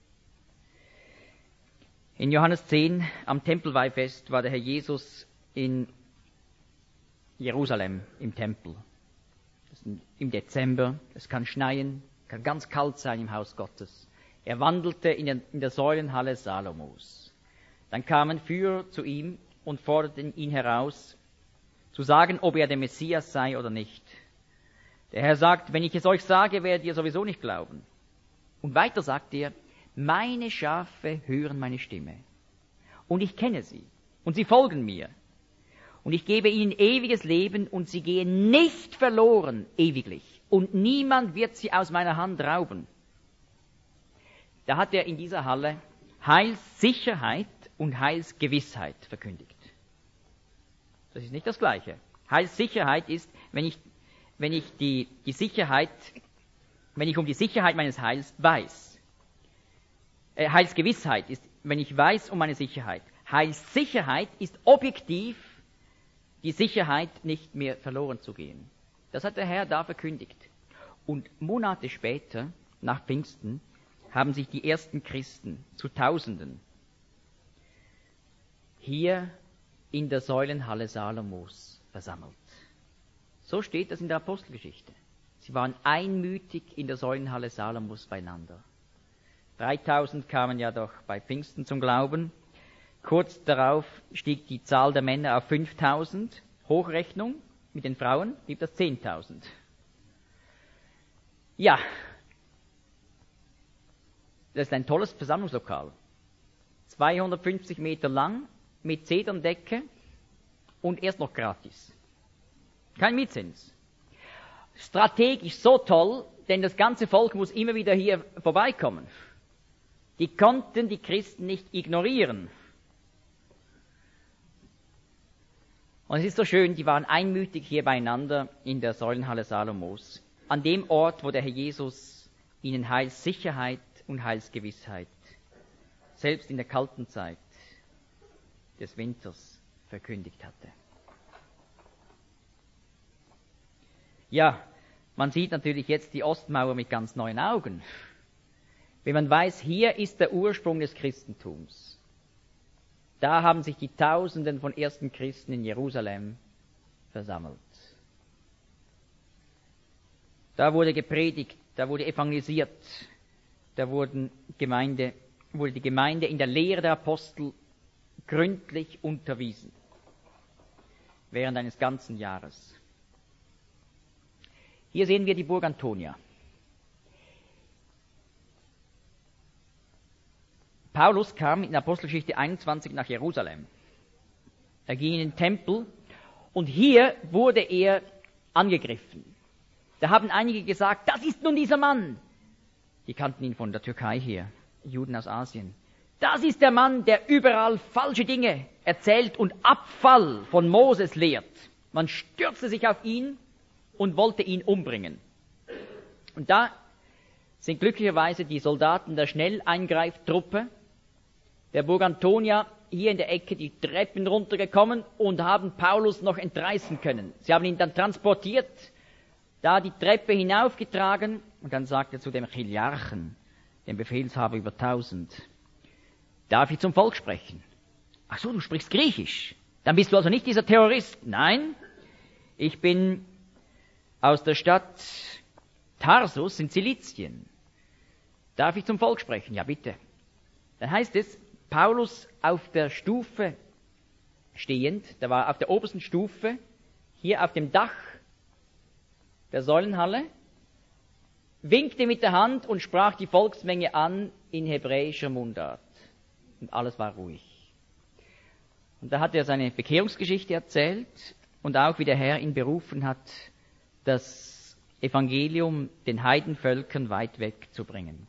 In Johannes 10 am Tempelweihfest war der Herr Jesus in Jerusalem im Tempel. Im Dezember, es kann schneien, kann ganz kalt sein im Haus Gottes. Er wandelte in der Säulenhalle Salomos. Dann kamen Führer zu ihm und forderten ihn heraus, zu sagen, ob er der Messias sei oder nicht. Der Herr sagt, wenn ich es euch sage, werdet ihr sowieso nicht glauben. Und weiter sagt er, meine Schafe hören meine Stimme. Und ich kenne sie. Und sie folgen mir. Und ich gebe ihnen ewiges Leben und sie gehen nicht verloren ewiglich. Und niemand wird sie aus meiner Hand rauben. Da hat er in dieser Halle Heilssicherheit und Heilsgewissheit verkündigt. Das ist nicht das Gleiche. Heilssicherheit ist, wenn ich um die Sicherheit meines Heils weiß. Heilsgewissheit ist, wenn ich weiß um meine Sicherheit. Heilssicherheit ist objektiv die Sicherheit, nicht mehr verloren zu gehen. Das hat der Herr da verkündigt. Und Monate später, nach Pfingsten, haben sich die ersten Christen zu Tausenden hier in der Säulenhalle Salomos versammelt. So steht das in der Apostelgeschichte. Sie waren einmütig in der Säulenhalle Salomos beieinander. 3000 kamen ja doch bei Pfingsten zum Glauben. Kurz darauf stieg die Zahl der Männer auf 5000. Hochrechnung mit den Frauen gibt das 10.000. Ja, das ist ein tolles Versammlungslokal. 250 Meter lang, mit Zederndecke und erst noch gratis. Kein Mietzins. Strategisch so toll, denn das ganze Volk muss immer wieder hier vorbeikommen. Die konnten die Christen nicht ignorieren. Und es ist so schön, die waren einmütig hier beieinander in der Säulenhalle Salomos, an dem Ort, wo der Herr Jesus ihnen Heilssicherheit und Heilsgewissheit, selbst in der kalten Zeit des Winters, verkündigt hatte. Ja, man sieht natürlich jetzt die Ostmauer mit ganz neuen Augen. Wenn man weiß, hier ist der Ursprung des Christentums. Da haben sich die Tausenden von ersten Christen in Jerusalem versammelt. Da wurde gepredigt, da wurde evangelisiert, da wurde die Gemeinde in der Lehre der Apostel gründlich unterwiesen. Während eines ganzen Jahres. Hier sehen wir die Burg Antonia. Paulus kam in Apostelgeschichte 21 nach Jerusalem. Er ging in den Tempel und hier wurde er angegriffen. Da haben einige gesagt, das ist nun dieser Mann. Die kannten ihn von der Türkei her, Juden aus Asien. Das ist der Mann, der überall falsche Dinge erzählt und Abfall von Moses lehrt. Man stürzte sich auf ihn und wollte ihn umbringen. Und da sind glücklicherweise die Soldaten der Schnelleingreiftruppe der Burg Antonia hier in der Ecke die Treppen runtergekommen und haben Paulus noch entreißen können. Sie haben ihn dann transportiert, da die Treppe hinaufgetragen und dann sagte er zu dem Chiliarchen, dem Befehlshaber über 1000, darf ich zum Volk sprechen? Ach so, du sprichst Griechisch. Dann bist du also nicht dieser Terrorist. Nein, ich bin aus der Stadt Tarsus in Zilizien. Darf ich zum Volk sprechen? Ja, bitte. Dann heißt es, Paulus auf der Stufe stehend, da war auf der obersten Stufe, hier auf dem Dach der Säulenhalle, winkte mit der Hand und sprach die Volksmenge an in hebräischer Mundart. Und alles war ruhig. Und da hat er seine Bekehrungsgeschichte erzählt und auch, wie der Herr ihn berufen hat, das Evangelium den Heidenvölkern weit weg zu bringen.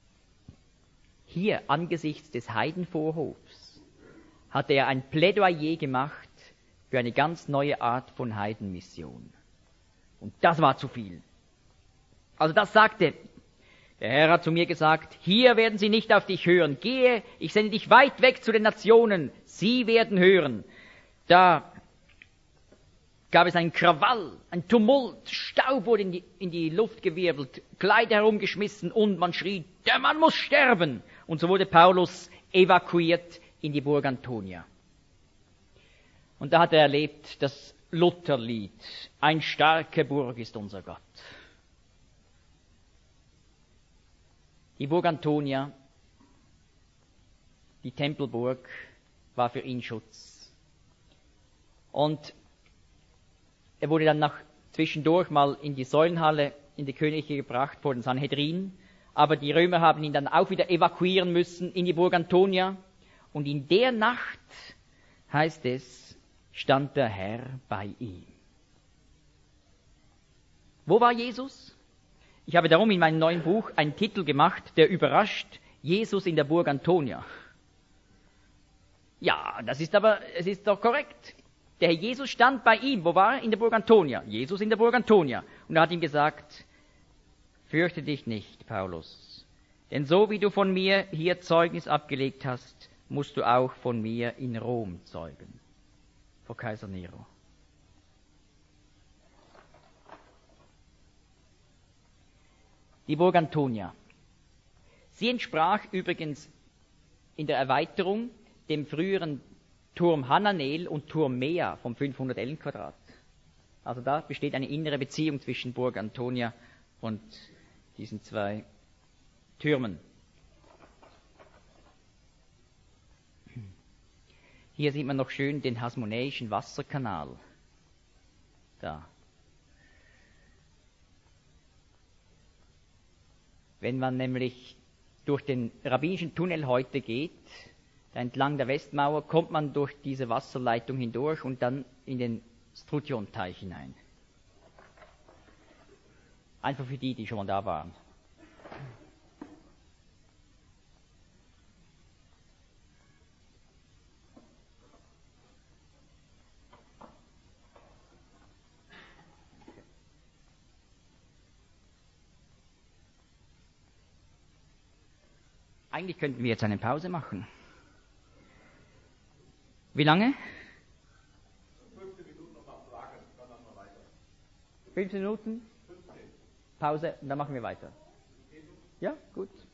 Hier, angesichts des Heidenvorhofs, hat er ein Plädoyer gemacht für eine ganz neue Art von Heidenmission. Und das war zu viel. Also das sagte, der Herr hat zu mir gesagt, hier werden sie nicht auf dich hören. Gehe, ich sende dich weit weg zu den Nationen. Sie werden hören. Da gab es einen Krawall, ein Tumult, Staub wurde in die Luft gewirbelt, Kleider herumgeschmissen und man schrie, der Mann muss sterben. Und so wurde Paulus evakuiert in die Burg Antonia. Und da hat er erlebt das Lutherlied, ein starke Burg ist unser Gott. Die Burg Antonia, die Tempelburg, war für ihn Schutz. Und er wurde dann zwischendurch mal in die Säulenhalle, in die Könige gebracht vor den Sanhedrin. Aber die Römer haben ihn dann auch wieder evakuieren müssen in die Burg Antonia. Und in der Nacht, heißt es, stand der Herr bei ihm. Wo war Jesus? Ich habe darum in meinem neuen Buch einen Titel gemacht, der überrascht, Jesus in der Burg Antonia. Ja, es ist doch korrekt. Der Herr Jesus stand bei ihm. Wo war er? In der Burg Antonia. Jesus in der Burg Antonia. Und er hat ihm gesagt, fürchte dich nicht, Paulus, denn so wie du von mir hier Zeugnis abgelegt hast, musst du auch von mir in Rom zeugen, vor Kaiser Nero. Die Burg Antonia. Sie entsprach übrigens in der Erweiterung dem früheren Turm Hananel und Turm Mea vom 500 Ellenquadrat. Also da besteht eine innere Beziehung zwischen Burg Antonia und diesen zwei Türmen. Hier sieht man noch schön den Hasmonäischen Wasserkanal. Da. Wenn man nämlich durch den rabbinischen Tunnel heute geht, entlang der Westmauer, kommt man durch diese Wasserleitung hindurch und dann in den Strutjon-Teich hinein. Einfach für die schon mal da waren. Eigentlich könnten wir jetzt eine Pause machen. Wie lange? 15 Minuten noch mal fragen, dann machen wir weiter. 15 Minuten? 15. Pause, und dann machen wir weiter. Ja, gut.